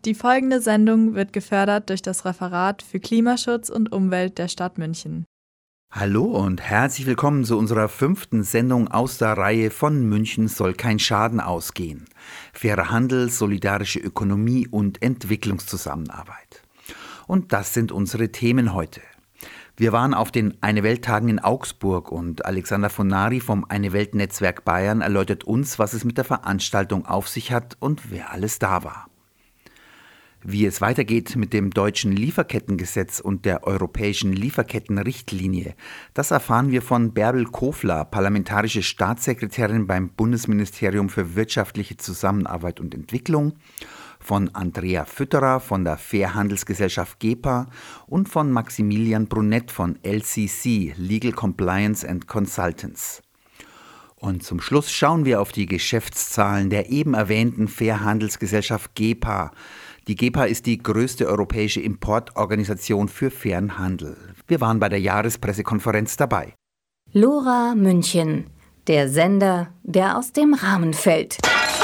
Die folgende Sendung wird gefördert durch das Referat für Klimaschutz und Umwelt der Stadt München. Hallo und herzlich willkommen zu unserer 5. Sendung aus der Reihe von München soll kein Schaden ausgehen. Fairer Handel, solidarische Ökonomie und Entwicklungszusammenarbeit. Und das sind unsere Themen heute. Wir waren auf den Eine-Welt-Tagen in Augsburg und Alexander von Nari vom Eine-Welt-Netzwerk Bayern erläutert uns, was es mit der Veranstaltung auf sich hat und wer alles da war. Wie es weitergeht mit dem deutschen Lieferkettengesetz und der europäischen Lieferkettenrichtlinie, das erfahren wir von Bärbel Kofler, parlamentarische Staatssekretärin beim Bundesministerium für wirtschaftliche Zusammenarbeit und Entwicklung, von Andrea Fütterer von der Fairhandelsgesellschaft GEPA und von Maximilian Brunett von LCC, Legal Compliance and Consultants. Und zum Schluss schauen wir auf die Geschäftszahlen der eben erwähnten Fairhandelsgesellschaft GEPA. Die GEPA ist die größte europäische Importorganisation für fairen Handel. Wir waren bei der Jahrespressekonferenz dabei. LoRa München, der Sender, der aus dem Rahmen fällt.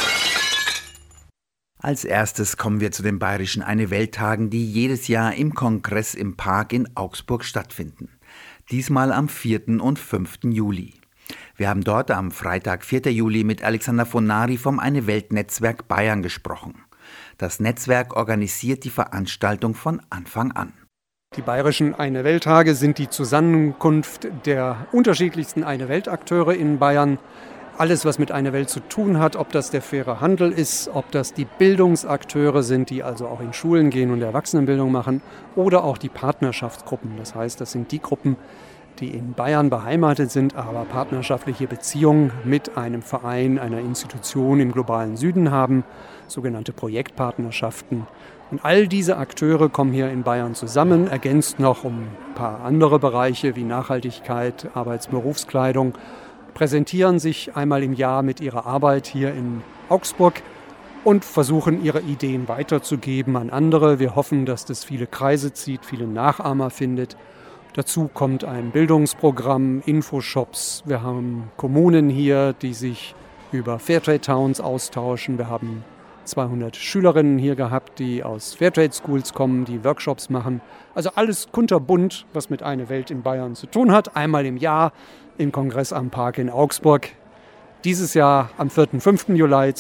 Als erstes kommen wir zu den bayerischen Eine-Welt-Tagen, die jedes Jahr im Kongress im Park in Augsburg stattfinden. Diesmal am 4. und 5. Juli. Wir haben dort am Freitag, 4. Juli, mit Alexander von Nari vom Eine-Welt-Netzwerk Bayern gesprochen. Das Netzwerk organisiert die Veranstaltung von Anfang an. Die bayerischen Eine-Welt-Tage sind die Zusammenkunft der unterschiedlichsten Eine-Welt-Akteure in Bayern. Alles, was mit Eine Welt zu tun hat, ob das der faire Handel ist, ob das die Bildungsakteure sind, die also auch in Schulen gehen und Erwachsenenbildung machen, oder auch die Partnerschaftsgruppen. Das heißt, das sind die Gruppen, die in Bayern beheimatet sind, aber partnerschaftliche Beziehungen mit einem Verein, einer Institution im globalen Süden haben, sogenannte Projektpartnerschaften. Und all diese Akteure kommen hier in Bayern zusammen, ergänzt noch um ein paar andere Bereiche wie Nachhaltigkeit, Arbeits-Berufskleidung, präsentieren sich einmal im Jahr mit ihrer Arbeit hier in Augsburg und versuchen, ihre Ideen weiterzugeben an andere. Wir hoffen, dass das viele Kreise zieht, viele Nachahmer findet. Dazu kommt ein Bildungsprogramm, Infoshops. Wir haben Kommunen hier, die sich über Fairtrade Towns austauschen. Wir haben 200 Schülerinnen hier gehabt, die aus Fairtrade Schools kommen, die Workshops machen. Also alles kunterbunt, was mit Eine Welt in Bayern zu tun hat. Einmal im Jahr im Kongress am Park in Augsburg. Dieses Jahr am 4. und 5. Juli,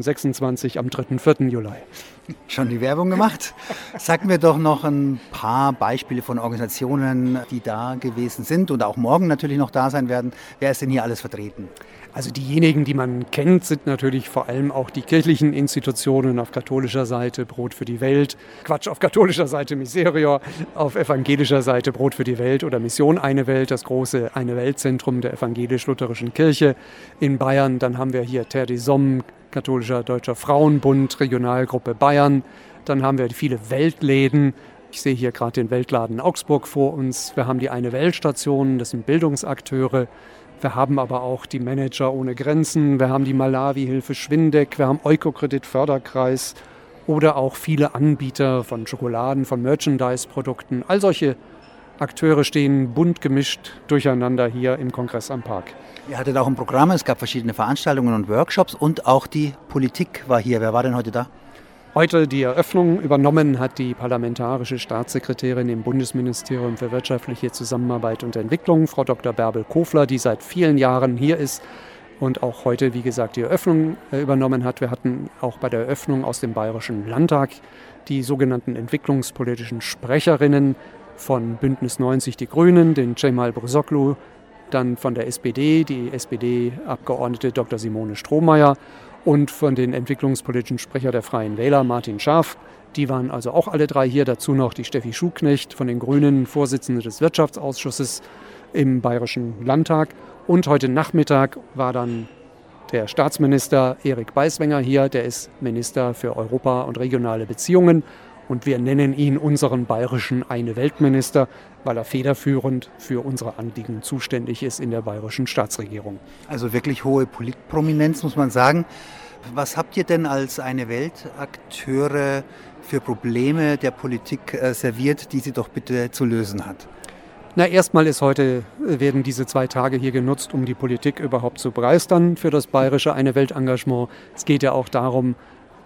2026 am 3. und 4. Juli. Schon die Werbung gemacht. Sag mir doch noch ein paar Beispiele von Organisationen, die da gewesen sind und auch morgen natürlich noch da sein werden. Wer ist denn hier alles vertreten? Also diejenigen, die man kennt, sind natürlich vor allem auch die kirchlichen Institutionen. Auf katholischer Seite Brot für die Welt, auf katholischer Seite Miserior, auf evangelischer Seite Brot für die Welt oder Mission Eine Welt, das große Eine-Welt-Zentrum der evangelisch-lutherischen Kirche in Bayern. Dann haben wir hier Terre des Hommes, Katholischer Deutscher Frauenbund, Regionalgruppe Bayern. Dann haben wir viele Weltläden. Ich sehe hier gerade den Weltladen Augsburg vor uns. Wir haben die Eine-Welt-Stationen, das sind Bildungsakteure. Wir haben aber auch die Manager ohne Grenzen. Wir haben die Malawi-Hilfe Schwindeck. Wir haben Eukokredit-Förderkreis oder auch viele Anbieter von Schokoladen, von Merchandise-Produkten. All solche Akteure stehen bunt gemischt durcheinander hier im Kongress am Park. Ihr hattet auch ein Programm, es gab verschiedene Veranstaltungen und Workshops und auch die Politik war hier. Wer war denn heute da? Heute die Eröffnung übernommen hat die parlamentarische Staatssekretärin im Bundesministerium für wirtschaftliche Zusammenarbeit und Entwicklung, Frau Dr. Bärbel Kofler, die seit vielen Jahren hier ist und auch heute, wie gesagt, die Eröffnung übernommen hat. Wir hatten auch bei der Eröffnung aus dem Bayerischen Landtag die sogenannten entwicklungspolitischen Sprecherinnen von Bündnis 90 Die Grünen, den Cemal Brzoglu, dann von der SPD, die SPD-Abgeordnete Dr. Simone Strohmeier und von den entwicklungspolitischen Sprecher der Freien Wähler, Martin Scharf. Die waren also auch alle drei hier. Dazu noch die Steffi Schuknecht von den Grünen, Vorsitzende des Wirtschaftsausschusses im Bayerischen Landtag. Und heute Nachmittag war dann der Staatsminister Erik Beiswenger hier. Der ist Minister für Europa und regionale Beziehungen. Und wir nennen ihn unseren bayerischen Eine-Welt-Minister, weil er federführend für unsere Anliegen zuständig ist in der bayerischen Staatsregierung. Also wirklich hohe Politprominenz, muss man sagen. Was habt ihr denn als Eine-Welt-Akteure für Probleme der Politik serviert, die sie doch bitte zu lösen hat? Na, erstmal werden diese 2 Tage hier genutzt, um die Politik überhaupt zu begeistern für das bayerische Eine-Welt-Engagement. Es geht ja auch darum,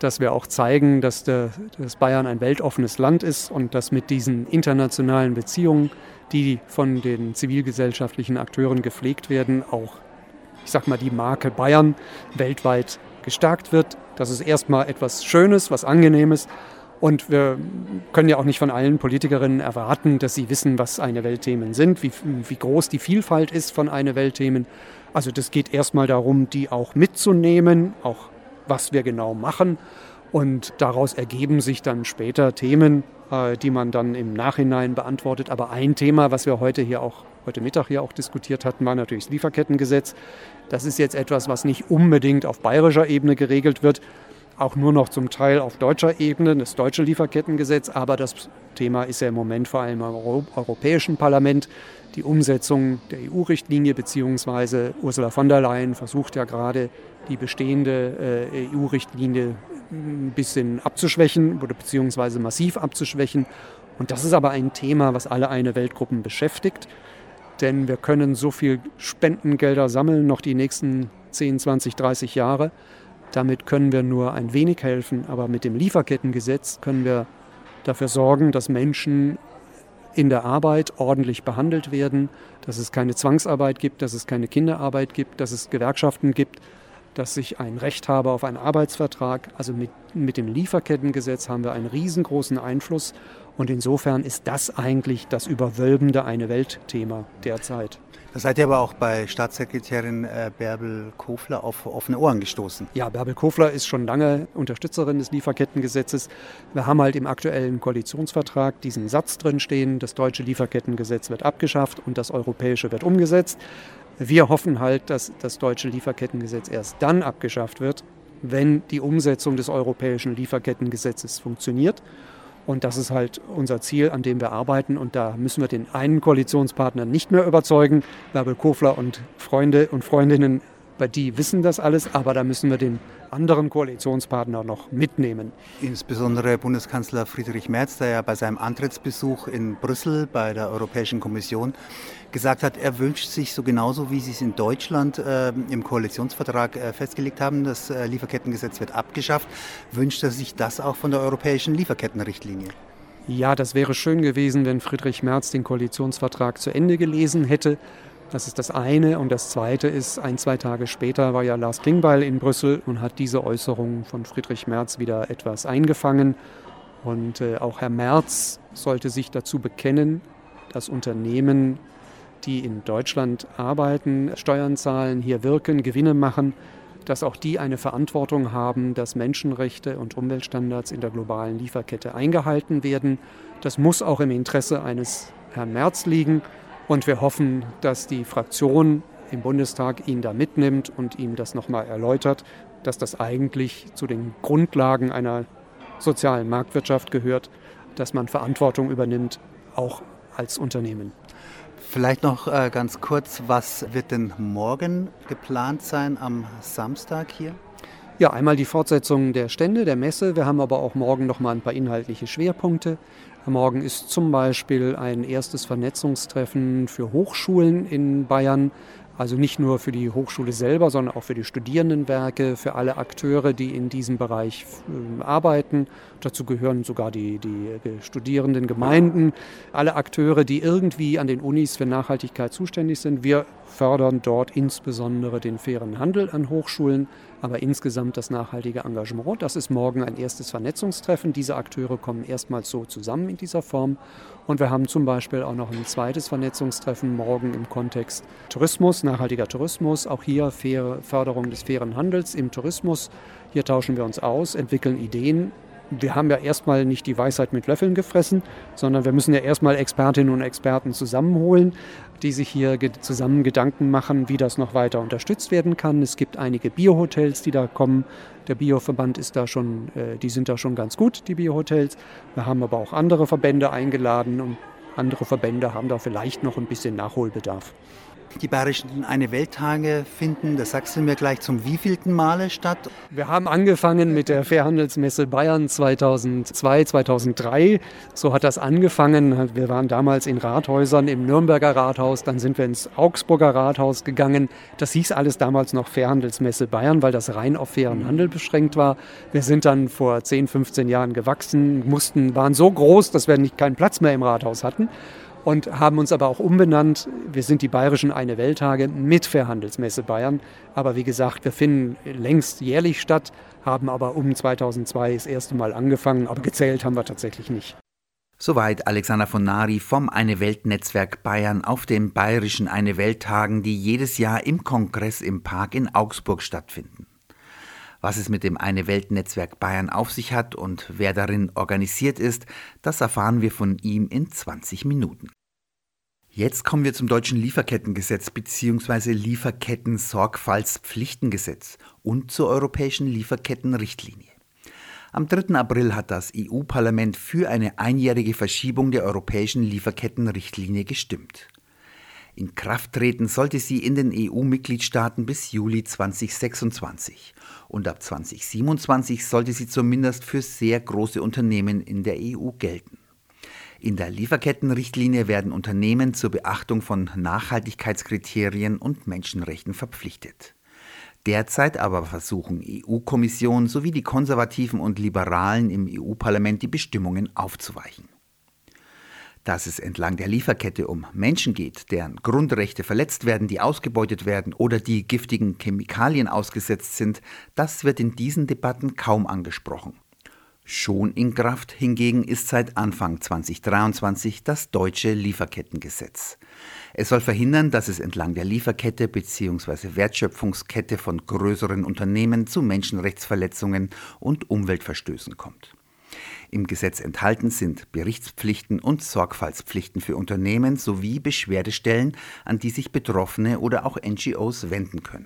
dass wir auch zeigen, dass Bayern ein weltoffenes Land ist und dass mit diesen internationalen Beziehungen, die von den zivilgesellschaftlichen Akteuren gepflegt werden, auch, ich sag mal, die Marke Bayern weltweit gestärkt wird. Das ist erstmal etwas Schönes, was Angenehmes. Und wir können ja auch nicht von allen Politikerinnen erwarten, dass sie wissen, was eine Weltthemen sind, wie groß die Vielfalt ist von eine Weltthemen. Also das geht erstmal darum, die auch mitzunehmen, auch was wir genau machen. Und daraus ergeben sich dann später Themen, die man dann im Nachhinein beantwortet. Aber ein Thema, was wir heute Mittag hier auch diskutiert hatten, war natürlich das Lieferkettengesetz. Das ist jetzt etwas, was nicht unbedingt auf bayerischer Ebene geregelt wird, auch nur noch zum Teil auf deutscher Ebene, das deutsche Lieferkettengesetz. Aber das Thema ist ja im Moment vor allem im Europäischen Parlament. Die Umsetzung der EU-Richtlinie, beziehungsweise Ursula von der Leyen versucht ja gerade, die bestehende EU-Richtlinie ein bisschen abzuschwächen oder beziehungsweise massiv abzuschwächen. Und das ist aber ein Thema, was alle eine Weltgruppen beschäftigt. Denn wir können so viel Spendengelder sammeln, noch die nächsten 10, 20, 30 Jahre. Damit können wir nur ein wenig helfen. Aber mit dem Lieferkettengesetz können wir dafür sorgen, dass Menschen in der Arbeit ordentlich behandelt werden, dass es keine Zwangsarbeit gibt, dass es keine Kinderarbeit gibt, dass es Gewerkschaften gibt, dass ich ein Recht habe auf einen Arbeitsvertrag. Also mit dem Lieferkettengesetz haben wir einen riesengroßen Einfluss. Und insofern ist das eigentlich das überwölbende Eine-Welt-Thema derzeit. Da seid ihr aber auch bei Staatssekretärin Bärbel Kofler auf offene Ohren gestoßen. Ja, Bärbel Kofler ist schon lange Unterstützerin des Lieferkettengesetzes. Wir haben halt im aktuellen Koalitionsvertrag diesen Satz drin stehen, das deutsche Lieferkettengesetz wird abgeschafft und das europäische wird umgesetzt. Wir hoffen halt, dass das deutsche Lieferkettengesetz erst dann abgeschafft wird, wenn die Umsetzung des europäischen Lieferkettengesetzes funktioniert. Und das ist halt unser Ziel, an dem wir arbeiten. Und da müssen wir den einen Koalitionspartner nicht mehr überzeugen. Bärbel Kofler und Freunde und Freundinnen, bei die wissen das alles. Aber da müssen wir den anderen Koalitionspartner noch mitnehmen. Insbesondere Bundeskanzler Friedrich Merz, der ja bei seinem Antrittsbesuch in Brüssel bei der Europäischen Kommission gesagt hat, er wünscht sich so genauso, wie Sie es in Deutschland im Koalitionsvertrag festgelegt haben, das Lieferkettengesetz wird abgeschafft, wünscht er sich das auch von der europäischen Lieferkettenrichtlinie? Ja, das wäre schön gewesen, wenn Friedrich Merz den Koalitionsvertrag zu Ende gelesen hätte. Das ist das eine. Und das zweite ist, 1-2 Tage später war ja Lars Klingbeil in Brüssel und hat diese Äußerung von Friedrich Merz wieder etwas eingefangen. Und auch Herr Merz sollte sich dazu bekennen, dass Unternehmen, die in Deutschland arbeiten, Steuern zahlen, hier wirken, Gewinne machen, dass auch die eine Verantwortung haben, dass Menschenrechte und Umweltstandards in der globalen Lieferkette eingehalten werden. Das muss auch im Interesse eines Herrn Merz liegen. Und wir hoffen, dass die Fraktion im Bundestag ihn da mitnimmt und ihm das nochmal erläutert, dass das eigentlich zu den Grundlagen einer sozialen Marktwirtschaft gehört, dass man Verantwortung übernimmt, auch als Unternehmen. Vielleicht noch ganz kurz, was wird denn morgen geplant sein am Samstag hier? Ja, einmal die Fortsetzung der Stände, der Messe. Wir haben aber auch morgen noch mal ein paar inhaltliche Schwerpunkte. Morgen ist zum Beispiel ein erstes Vernetzungstreffen für Hochschulen in Bayern. Also nicht nur für die Hochschule selber, sondern auch für die Studierendenwerke, für alle Akteure, die in diesem Bereich arbeiten. Dazu gehören sogar die Studierendengemeinden, alle Akteure, die irgendwie an den Unis für Nachhaltigkeit zuständig sind. Wir fördern dort insbesondere den fairen Handel an Hochschulen, aber insgesamt das nachhaltige Engagement. Das ist morgen ein erstes Vernetzungstreffen. Diese Akteure kommen erstmals so zusammen in dieser Form. Und wir haben zum Beispiel auch noch ein zweites Vernetzungstreffen morgen im Kontext Tourismus, nachhaltiger Tourismus. Auch hier Förderung des fairen Handels im Tourismus. Hier tauschen wir uns aus, entwickeln Ideen. Wir haben ja erstmal nicht die Weisheit mit Löffeln gefressen, sondern wir müssen ja erstmal Expertinnen und Experten zusammenholen, die sich hier zusammen Gedanken machen, wie das noch weiter unterstützt werden kann. Es gibt einige Biohotels, die da kommen. Der Bioverband ist da schon, die sind da schon ganz gut, die Biohotels. Wir haben aber auch andere Verbände eingeladen und andere Verbände haben da vielleicht noch ein bisschen Nachholbedarf. Die Bayerischen Eine-Welt-Tage finden, das sagst du mir gleich, zum wievielten Male statt? Wir haben angefangen mit der Fährhandelsmesse Bayern 2002, 2003. So hat das angefangen. Wir waren damals in Rathäusern im Nürnberger Rathaus, dann sind wir ins Augsburger Rathaus gegangen. Das hieß alles damals noch Fährhandelsmesse Bayern, weil das rein auf fairen Handel beschränkt war. Wir sind dann vor 10, 15 Jahren gewachsen, waren so groß, dass wir keinen Platz mehr im Rathaus hatten. Und haben uns aber auch umbenannt. Wir sind die Bayerischen Eine-Welt-Tage mit Fährhandelsmesse Bayern. Aber wie gesagt, wir finden längst jährlich statt, haben aber um 2002 das erste Mal angefangen, aber gezählt haben wir tatsächlich nicht. Soweit Alexander von Nari vom Eine-Welt-Netzwerk Bayern auf den Bayerischen Eine-Welt-Tagen, die jedes Jahr im Kongress im Park in Augsburg stattfinden. Was es mit dem Eine-Welt-Netzwerk Bayern auf sich hat und wer darin organisiert ist, das erfahren wir von ihm in 20 Minuten. Jetzt kommen wir zum deutschen Lieferkettengesetz bzw. Lieferketten-Sorgfaltspflichtengesetz und zur europäischen Lieferkettenrichtlinie. Am 3. April hat das EU-Parlament für eine einjährige Verschiebung der europäischen Lieferkettenrichtlinie gestimmt. In Kraft treten sollte sie in den EU-Mitgliedstaaten bis Juli 2026 und ab 2027 sollte sie zumindest für sehr große Unternehmen in der EU gelten. In der Lieferkettenrichtlinie werden Unternehmen zur Beachtung von Nachhaltigkeitskriterien und Menschenrechten verpflichtet. Derzeit aber versuchen EU-Kommission sowie die Konservativen und Liberalen im EU-Parlament die Bestimmungen aufzuweichen. Dass es entlang der Lieferkette um Menschen geht, deren Grundrechte verletzt werden, die ausgebeutet werden oder die giftigen Chemikalien ausgesetzt sind, das wird in diesen Debatten kaum angesprochen. Schon in Kraft hingegen ist seit Anfang 2023 das deutsche Lieferkettengesetz. Es soll verhindern, dass es entlang der Lieferkette bzw. Wertschöpfungskette von größeren Unternehmen zu Menschenrechtsverletzungen und Umweltverstößen kommt. Im Gesetz enthalten sind Berichtspflichten und Sorgfaltspflichten für Unternehmen sowie Beschwerdestellen, an die sich Betroffene oder auch NGOs wenden können.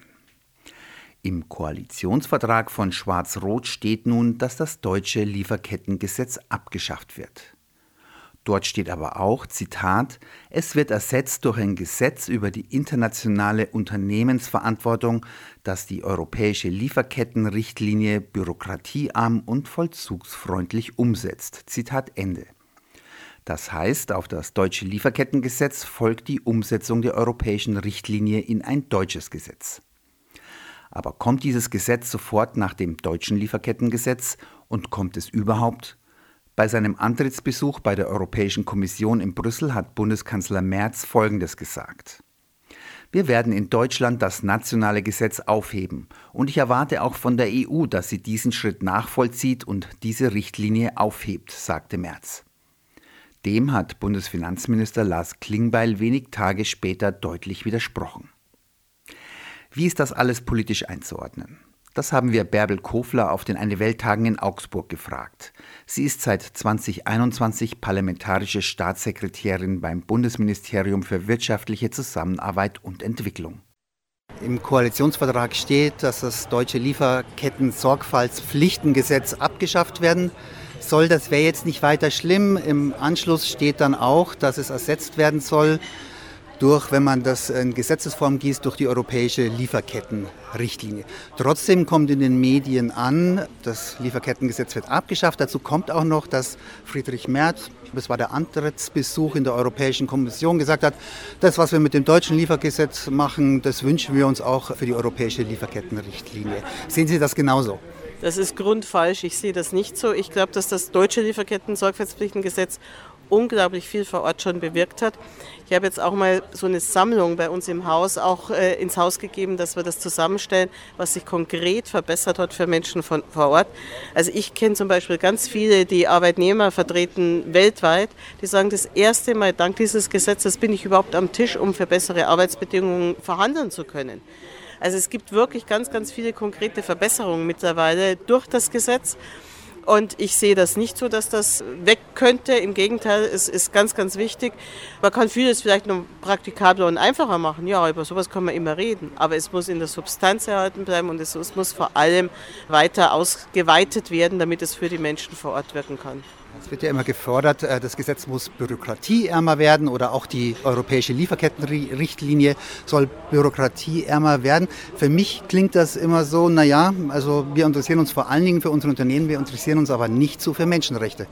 Im Koalitionsvertrag von Schwarz-Rot steht nun, dass das deutsche Lieferkettengesetz abgeschafft wird. Dort steht aber auch, Zitat, es wird ersetzt durch ein Gesetz über die internationale Unternehmensverantwortung, das die europäische Lieferkettenrichtlinie bürokratiearm und vollzugsfreundlich umsetzt. Zitat Ende. Das heißt, auf das deutsche Lieferkettengesetz folgt die Umsetzung der europäischen Richtlinie in ein deutsches Gesetz. Aber kommt dieses Gesetz sofort nach dem deutschen Lieferkettengesetz und kommt es überhaupt? Bei seinem Antrittsbesuch bei der Europäischen Kommission in Brüssel hat Bundeskanzler Merz Folgendes gesagt. Wir werden in Deutschland das nationale Gesetz aufheben und ich erwarte auch von der EU, dass sie diesen Schritt nachvollzieht und diese Richtlinie aufhebt, sagte Merz. Dem hat Bundesfinanzminister Lars Klingbeil wenig Tage später deutlich widersprochen. Wie ist das alles politisch einzuordnen? Das haben wir Bärbel Kofler auf den Eine-Welt-Tagen in Augsburg gefragt. Sie ist seit 2021 parlamentarische Staatssekretärin beim Bundesministerium für wirtschaftliche Zusammenarbeit und Entwicklung. Im Koalitionsvertrag steht, dass das deutsche Lieferketten-Sorgfaltspflichtengesetz abgeschafft werden soll. Das wäre jetzt nicht weiter schlimm. Im Anschluss steht dann auch, dass es ersetzt werden soll durch, wenn man das in Gesetzesform gießt, durch die europäische Lieferkettenrichtlinie. Trotzdem kommt in den Medien an, das Lieferkettengesetz wird abgeschafft. Dazu kommt auch noch, dass Friedrich Merz, das war der Antrittsbesuch in der Europäischen Kommission, gesagt hat, das, was wir mit dem deutschen Liefergesetz machen, das wünschen wir uns auch für die europäische Lieferkettenrichtlinie. Sehen Sie das genauso? Das ist grundfalsch. Ich sehe das nicht so. Ich glaube, dass das deutsche Lieferketten-Sorgfaltspflichtengesetz unglaublich viel vor Ort schon bewirkt hat. Ich habe jetzt auch mal so eine Sammlung bei uns im Haus auch ins Haus gegeben, dass wir das zusammenstellen, was sich konkret verbessert hat für Menschen vor Ort. Also ich kenne zum Beispiel ganz viele, die Arbeitnehmer vertreten weltweit, die sagen, das erste Mal dank dieses Gesetzes bin ich überhaupt am Tisch, um für bessere Arbeitsbedingungen verhandeln zu können. Also es gibt wirklich ganz, ganz viele konkrete Verbesserungen mittlerweile durch das Gesetz. Und ich sehe das nicht so, dass das weg könnte. Im Gegenteil, es ist ganz, ganz wichtig. Man kann vieles vielleicht noch praktikabler und einfacher machen. Ja, über sowas kann man immer reden. Aber es muss in der Substanz erhalten bleiben und es muss vor allem weiter ausgeweitet werden, damit es für die Menschen vor Ort wirken kann. Es wird ja immer gefordert, das Gesetz muss bürokratieärmer werden oder auch die europäische Lieferkettenrichtlinie soll bürokratieärmer werden. Für mich klingt das immer so, naja, also wir interessieren uns vor allen Dingen für unsere Unternehmen, wir interessieren uns aber nicht so für Menschenrechte.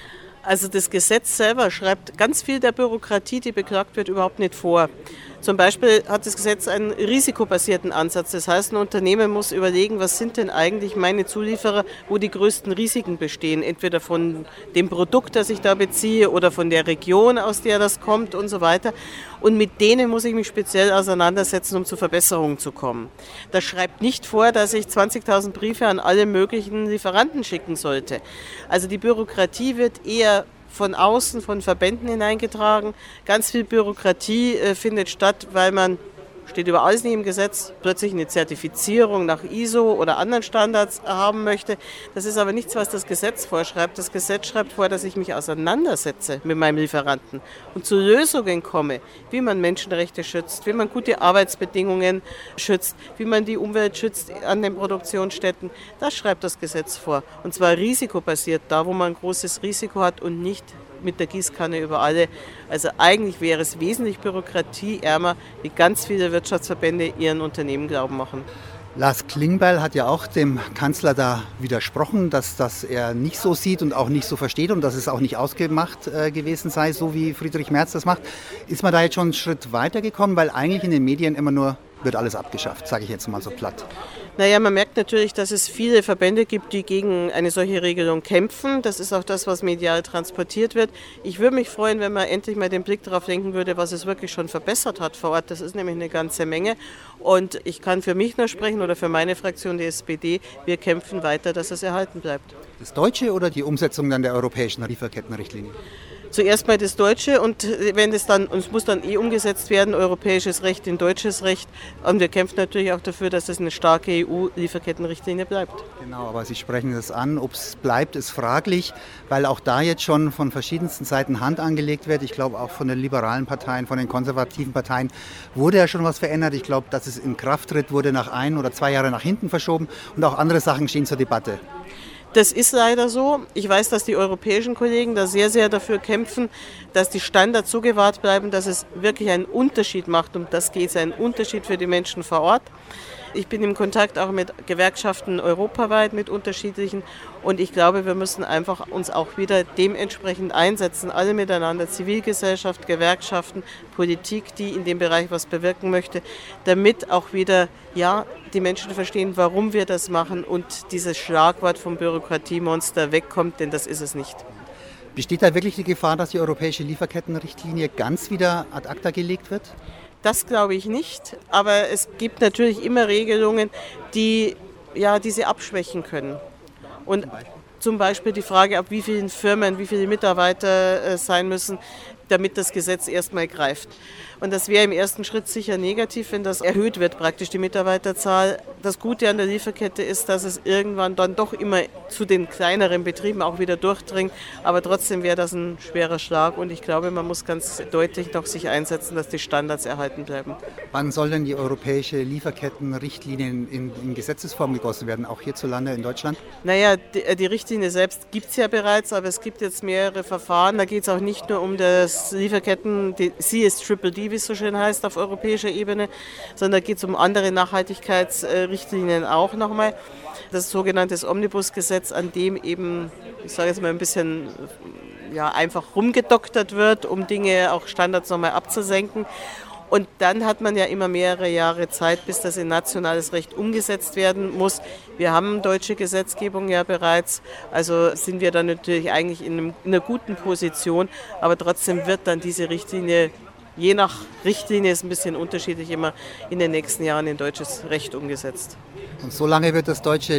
Also das Gesetz selber schreibt ganz viel der Bürokratie, die beklagt wird, überhaupt nicht vor. Zum Beispiel hat das Gesetz einen risikobasierten Ansatz. Das heißt, ein Unternehmen muss überlegen, was sind denn eigentlich meine Zulieferer, wo die größten Risiken bestehen. Entweder von dem Produkt, das ich da beziehe oder von der Region, aus der das kommt und so weiter. Und mit denen muss ich mich speziell auseinandersetzen, um zu Verbesserungen zu kommen. Das schreibt nicht vor, dass ich 20.000 Briefe an alle möglichen Lieferanten schicken sollte. Also die Bürokratie wird eher von außen, von Verbänden hineingetragen. Ganz viel Bürokratie findet statt, weil man, steht über alles nicht im Gesetz, plötzlich eine Zertifizierung nach ISO oder anderen Standards haben möchte. Das ist aber nichts, was das Gesetz vorschreibt. Das Gesetz schreibt vor, dass ich mich auseinandersetze mit meinem Lieferanten und zu Lösungen komme, wie man Menschenrechte schützt, wie man gute Arbeitsbedingungen schützt, wie man die Umwelt schützt an den Produktionsstätten. Das schreibt das Gesetz vor. Und zwar risikobasiert, da wo man ein großes Risiko hat und nicht mit der Gießkanne über alle. Also eigentlich wäre es wesentlich bürokratieärmer, wie ganz viele Wirtschaftsverbände ihren Unternehmen glauben machen. Lars Klingbeil hat ja auch dem Kanzler da widersprochen, dass das er nicht so sieht und auch nicht so versteht und dass es auch nicht ausgemacht gewesen sei, so wie Friedrich Merz das macht. Ist man da jetzt schon einen Schritt weiter gekommen, weil eigentlich in den Medien immer nur wird alles abgeschafft, sage ich jetzt mal so platt. Naja, man merkt natürlich, dass es viele Verbände gibt, die gegen eine solche Regelung kämpfen. Das ist auch das, was medial transportiert wird. Ich würde mich freuen, wenn man endlich mal den Blick darauf lenken würde, was es wirklich schon verbessert hat vor Ort. Das ist nämlich eine ganze Menge. Und ich kann für mich nur sprechen oder für meine Fraktion, die SPD, wir kämpfen weiter, dass es erhalten bleibt. Das Deutsche oder die Umsetzung dann der europäischen Lieferkettenrichtlinie? Zuerst mal das Deutsche und wenn das dann, und es muss dann umgesetzt werden, europäisches Recht in deutsches Recht. Und wir kämpfen natürlich auch dafür, dass es eine starke EU-Lieferkettenrichtlinie bleibt. Genau, aber Sie sprechen das an. Ob es bleibt, ist fraglich, weil auch da jetzt schon von verschiedensten Seiten Hand angelegt wird. Ich glaube auch von den liberalen Parteien, von den konservativen Parteien wurde ja schon was verändert. Ich glaube, dass es in Kraft tritt, wurde nach 1 oder 2 Jahren nach hinten verschoben und auch andere Sachen stehen zur Debatte. Das ist leider so. Ich weiß, dass die europäischen Kollegen da sehr, sehr dafür kämpfen, dass die Standards so gewahrt bleiben, dass es wirklich einen Unterschied macht. Um das geht es, einen Unterschied für die Menschen vor Ort. Ich bin im Kontakt auch mit Gewerkschaften europaweit, mit unterschiedlichen. Und ich glaube, wir müssen einfach uns auch wieder dementsprechend einsetzen, alle miteinander, Zivilgesellschaft, Gewerkschaften, Politik, die in dem Bereich was bewirken möchte, damit auch wieder die Menschen verstehen, warum wir das machen und dieses Schlagwort vom Bürokratiemonster wegkommt, denn das ist es nicht. Besteht da wirklich die Gefahr, dass die europäische Lieferkettenrichtlinie ganz wieder ad acta gelegt wird? Das glaube ich nicht, aber es gibt natürlich immer Regelungen, die diese abschwächen können. Und zum Beispiel die Frage, ab wie vielen Firmen, wie viele Mitarbeiter sein müssen, damit das Gesetz erstmal greift. Und das wäre im ersten Schritt sicher negativ, wenn das erhöht wird, praktisch die Mitarbeiterzahl. Das Gute an der Lieferkette ist, dass es irgendwann dann doch immer zu den kleineren Betrieben auch wieder durchdringt. Aber trotzdem wäre das ein schwerer Schlag und ich glaube, man muss ganz deutlich noch sich einsetzen, dass die Standards erhalten bleiben. Wann soll denn die europäische Lieferkettenrichtlinie in Gesetzesform gegossen werden, auch hierzulande in Deutschland? Naja, die Richtlinie selbst gibt es ja bereits, aber es gibt jetzt mehrere Verfahren. Da geht es auch nicht nur um das Lieferketten, die CSDDD, wie es so schön heißt, auf europäischer Ebene, sondern da geht es um andere Nachhaltigkeitsrichtlinien auch nochmal. Das sogenannte Omnibusgesetz, an dem eben, ich sage jetzt mal ein bisschen einfach rumgedoktert wird, um Dinge, auch Standards nochmal abzusenken. Und dann hat man ja immer mehrere Jahre Zeit, bis das in nationales Recht umgesetzt werden muss. Wir haben deutsche Gesetzgebung ja bereits, also sind wir dann natürlich eigentlich in einer guten Position, aber trotzdem wird dann diese Richtlinie, je nach Richtlinie ist ein bisschen unterschiedlich, immer in den nächsten Jahren in deutsches Recht umgesetzt. Und so lange wird das deutsche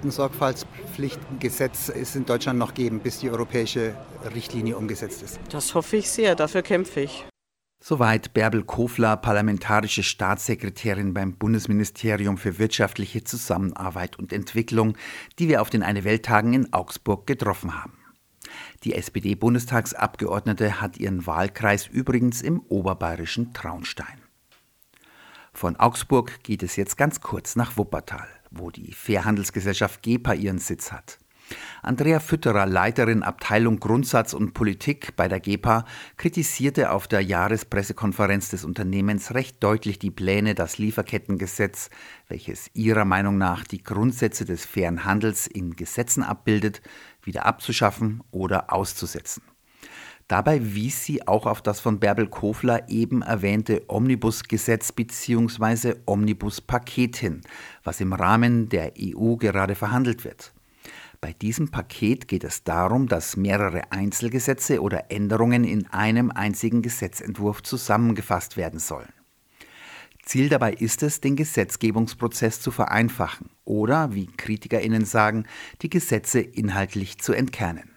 Lieferketten-Sorgfaltspflichtgesetz es in Deutschland noch geben, bis die europäische Richtlinie umgesetzt ist? Das hoffe ich sehr, dafür kämpfe ich. Soweit Bärbel Kofler, parlamentarische Staatssekretärin beim Bundesministerium für wirtschaftliche Zusammenarbeit und Entwicklung, die wir auf den Eine-Welt-Tagen in Augsburg getroffen haben. Die SPD-Bundestagsabgeordnete hat ihren Wahlkreis übrigens im oberbayerischen Traunstein. Von Augsburg geht es jetzt ganz kurz nach Wuppertal, wo die Fairhandelsgesellschaft GEPA ihren Sitz hat. Andrea Fütterer, Leiterin Abteilung Grundsatz und Politik bei der GEPA, kritisierte auf der Jahrespressekonferenz des Unternehmens recht deutlich die Pläne, das Lieferkettengesetz, welches ihrer Meinung nach die Grundsätze des fairen Handels in Gesetzen abbildet, wieder abzuschaffen oder auszusetzen. Dabei wies sie auch auf das von Bärbel Kofler eben erwähnte Omnibusgesetz bzw. Omnibuspaket hin, was im Rahmen der EU gerade verhandelt wird. Bei diesem Paket geht es darum, dass mehrere Einzelgesetze oder Änderungen in einem einzigen Gesetzentwurf zusammengefasst werden sollen. Ziel dabei ist es, den Gesetzgebungsprozess zu vereinfachen oder, wie KritikerInnen sagen, die Gesetze inhaltlich zu entkernen.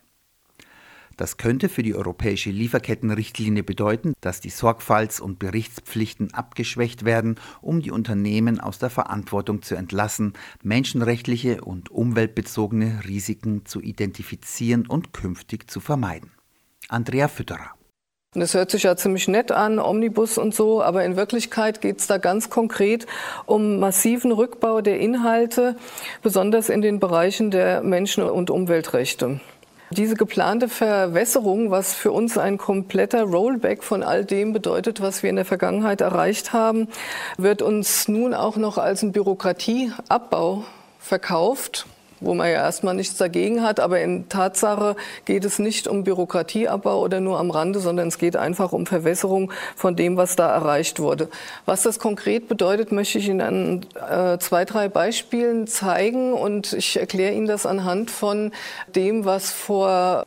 Das könnte für die europäische Lieferkettenrichtlinie bedeuten, dass die Sorgfalts- und Berichtspflichten abgeschwächt werden, um die Unternehmen aus der Verantwortung zu entlassen, menschenrechtliche und umweltbezogene Risiken zu identifizieren und künftig zu vermeiden. Andrea Fütterer. Das hört sich ja ziemlich nett an, Omnibus und so, aber in Wirklichkeit geht es da ganz konkret um massiven Rückbau der Inhalte, besonders in den Bereichen der Menschen- und Umweltrechte. Diese geplante Verwässerung, was für uns ein kompletter Rollback von all dem bedeutet, was wir in der Vergangenheit erreicht haben, wird uns nun auch noch als ein Bürokratieabbau verkauft, wo man ja erstmal nichts dagegen hat. Aber in Tatsache geht es nicht um Bürokratieabbau oder nur am Rande, sondern es geht einfach um Verwässerung von dem, was da erreicht wurde. Was das konkret bedeutet, möchte ich Ihnen an 2, 3 Beispielen zeigen. Und ich erkläre Ihnen das anhand von dem, was vor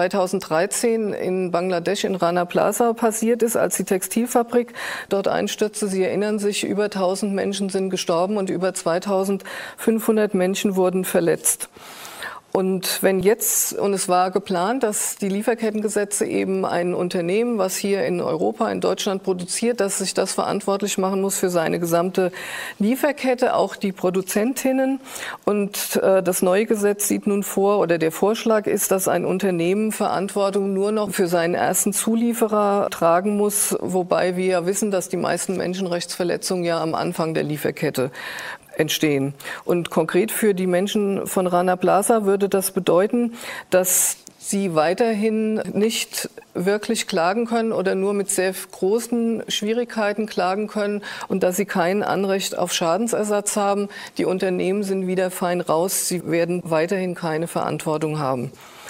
2013 in Bangladesch in Rana Plaza passiert ist, als die Textilfabrik dort einstürzte. Sie erinnern sich, über 1000 Menschen sind gestorben und über 2500 Menschen wurden verletzt. Und wenn jetzt, und es war geplant, dass die Lieferkettengesetze eben ein Unternehmen, was hier in Europa, in Deutschland produziert, dass sich das verantwortlich machen muss für seine gesamte Lieferkette, auch die Produzentinnen. Und das neue Gesetz sieht nun vor, oder der Vorschlag ist, dass ein Unternehmen Verantwortung nur noch für seinen ersten Zulieferer tragen muss, wobei wir ja wissen, dass die meisten Menschenrechtsverletzungen ja am Anfang der Lieferkette entstehen. Und konkret für die Menschen von Rana Plaza würde das bedeuten, dass sie weiterhin nicht wirklich klagen können oder nur mit sehr großen Schwierigkeiten klagen können und dass sie kein Anrecht auf Schadensersatz haben. Die Unternehmen sind wieder fein raus. Sie werden weiterhin keine Verantwortung haben.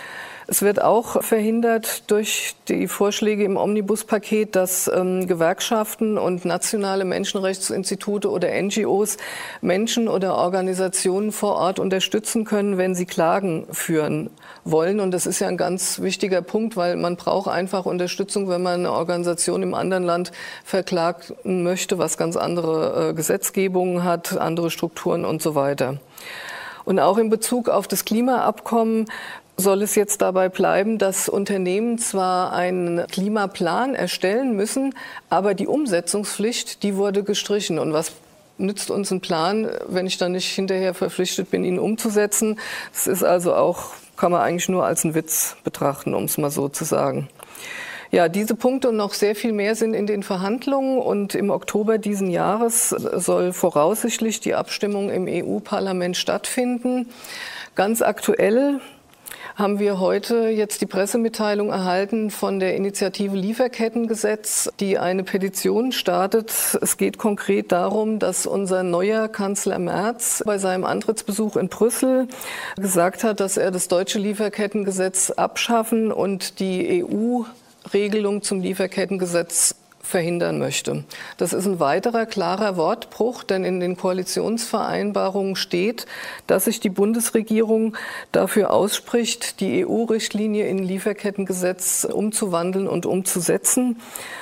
Es wird auch verhindert durch die Vorschläge im Omnibuspaket, dass Gewerkschaften und nationale Menschenrechtsinstitute oder NGOs Menschen oder Organisationen vor Ort unterstützen können, wenn sie Klagen führen wollen. Und das ist ja ein ganz wichtiger Punkt, weil man braucht einfach Unterstützung, wenn man eine Organisation im anderen Land verklagen möchte, was ganz andere Gesetzgebungen hat, andere Strukturen und so weiter. Und auch in Bezug auf das Klimaabkommen soll es jetzt dabei bleiben, dass Unternehmen zwar einen Klimaplan erstellen müssen, aber die Umsetzungspflicht, die wurde gestrichen. Und was nützt uns ein Plan, wenn ich dann nicht hinterher verpflichtet bin, ihn umzusetzen? Das ist also auch, kann man eigentlich nur als einen Witz betrachten, um es mal so zu sagen. Ja, diese Punkte und noch sehr viel mehr sind in den Verhandlungen und im Oktober diesen Jahres soll voraussichtlich die Abstimmung im EU-Parlament stattfinden. Ganz aktuell haben wir heute jetzt die Pressemitteilung erhalten von der Initiative Lieferkettengesetz, die eine Petition startet. Es geht konkret darum, dass unser neuer Kanzler Merz bei seinem Antrittsbesuch in Brüssel gesagt hat, dass er das deutsche Lieferkettengesetz abschaffen und die EU-Regelung zum Lieferkettengesetz verhindern möchte. Das ist ein weiterer klarer Wortbruch, denn in den Koalitionsvereinbarungen steht, dass sich die Bundesregierung dafür ausspricht, die EU-Richtlinie in Lieferkettengesetz umzuwandeln und umzusetzen.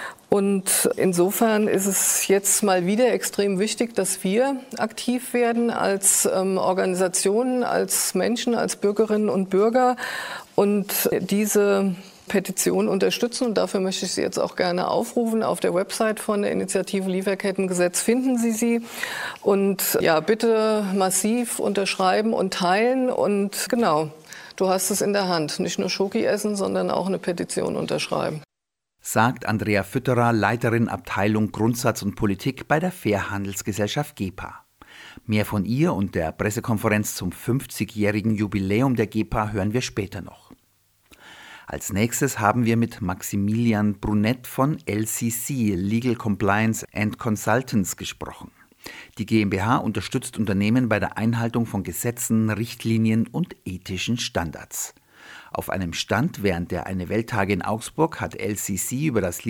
Und insofern ist es jetzt mal wieder extrem wichtig, dass wir aktiv werden als Organisationen, als Menschen, als Bürgerinnen und Bürger und diese Petition unterstützen. Und dafür möchte ich Sie jetzt auch gerne aufrufen. Auf der Website von der Initiative Lieferkettengesetz finden Sie sie. Und ja, bitte massiv unterschreiben und teilen. Und genau, du hast es in der Hand. Nicht nur Schoki essen, sondern auch eine Petition unterschreiben. Sagt Andrea Fütterer, Leiterin Abteilung Grundsatz und Politik bei der Fairhandelsgesellschaft GEPA. Mehr von ihr und der Pressekonferenz zum 50-jährigen Jubiläum der GEPA hören wir später noch. Als nächstes haben wir mit Maximilian Brunett von LCC, Legal Compliance and Consultants, gesprochen. Die GmbH unterstützt Unternehmen bei der Einhaltung von Gesetzen, Richtlinien und ethischen Standards. Auf einem Stand während der Eine-Welt-Tage in Augsburg hat LCC über das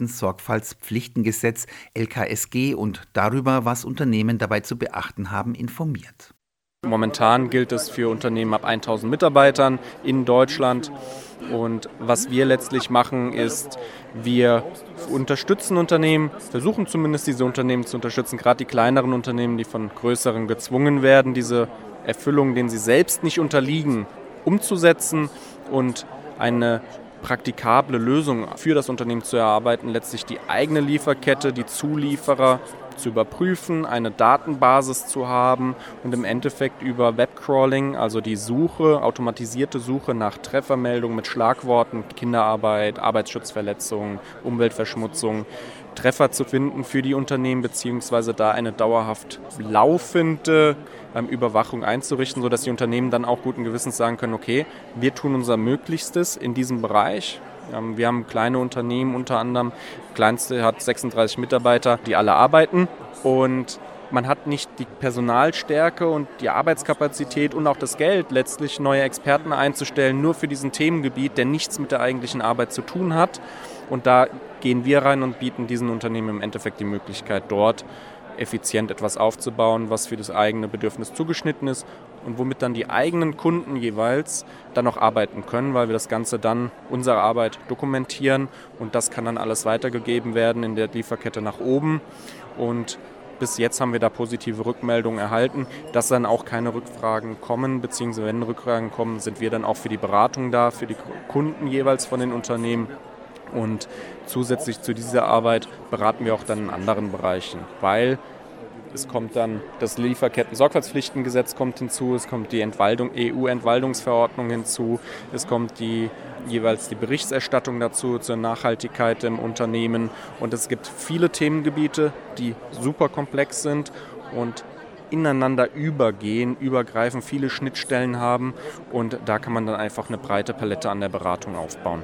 Lieferketten-Sorgfaltspflichtengesetz LKSG und darüber, was Unternehmen dabei zu beachten haben, informiert. Momentan gilt es für Unternehmen ab 1000 Mitarbeitern in Deutschland. Und was wir letztlich machen, ist, wir unterstützen Unternehmen, versuchen zumindest diese Unternehmen zu unterstützen, gerade die kleineren Unternehmen, die von größeren gezwungen werden, diese Erfüllung, denen sie selbst nicht unterliegen, umzusetzen und eine praktikable Lösung für das Unternehmen zu erarbeiten, letztlich die eigene Lieferkette, die Zulieferer zu überprüfen, eine Datenbasis zu haben und im Endeffekt über Webcrawling, also die Suche, automatisierte Suche nach Treffermeldungen mit Schlagworten, Kinderarbeit, Arbeitsschutzverletzungen, Umweltverschmutzung, Treffer zu finden für die Unternehmen, beziehungsweise da eine dauerhaft laufende Überwachung einzurichten, sodass die Unternehmen dann auch guten Gewissens sagen können, okay, wir tun unser Möglichstes in diesem Bereich. Wir haben kleine Unternehmen, unter anderem, kleinste hat 36 Mitarbeiter, die alle arbeiten, und man hat nicht die Personalstärke und die Arbeitskapazität und auch das Geld, letztlich neue Experten einzustellen, nur für diesen Themengebiet, der nichts mit der eigentlichen Arbeit zu tun hat. Und da gehen wir rein und bieten diesen Unternehmen im Endeffekt die Möglichkeit, dort effizient etwas aufzubauen, was für das eigene Bedürfnis zugeschnitten ist und womit dann die eigenen Kunden jeweils dann noch arbeiten können, weil wir das Ganze dann, unsere Arbeit, dokumentieren, und das kann dann alles weitergegeben werden in der Lieferkette nach oben. Und bis jetzt haben wir da positive Rückmeldungen erhalten, dass dann auch keine Rückfragen kommen, beziehungsweise wenn Rückfragen kommen, sind wir dann auch für die Beratung da, für die Kunden jeweils von den Unternehmen. Und zusätzlich zu dieser Arbeit beraten wir auch dann in anderen Bereichen, weil es kommt dann das Lieferketten-Sorgfaltspflichtengesetz kommt hinzu, es kommt die EU-Entwaldungsverordnung hinzu, es kommt jeweils die Berichterstattung dazu zur Nachhaltigkeit im Unternehmen, und es gibt viele Themengebiete, die super komplex sind und ineinander übergreifen, viele Schnittstellen haben, und da kann man dann einfach eine breite Palette an der Beratung aufbauen.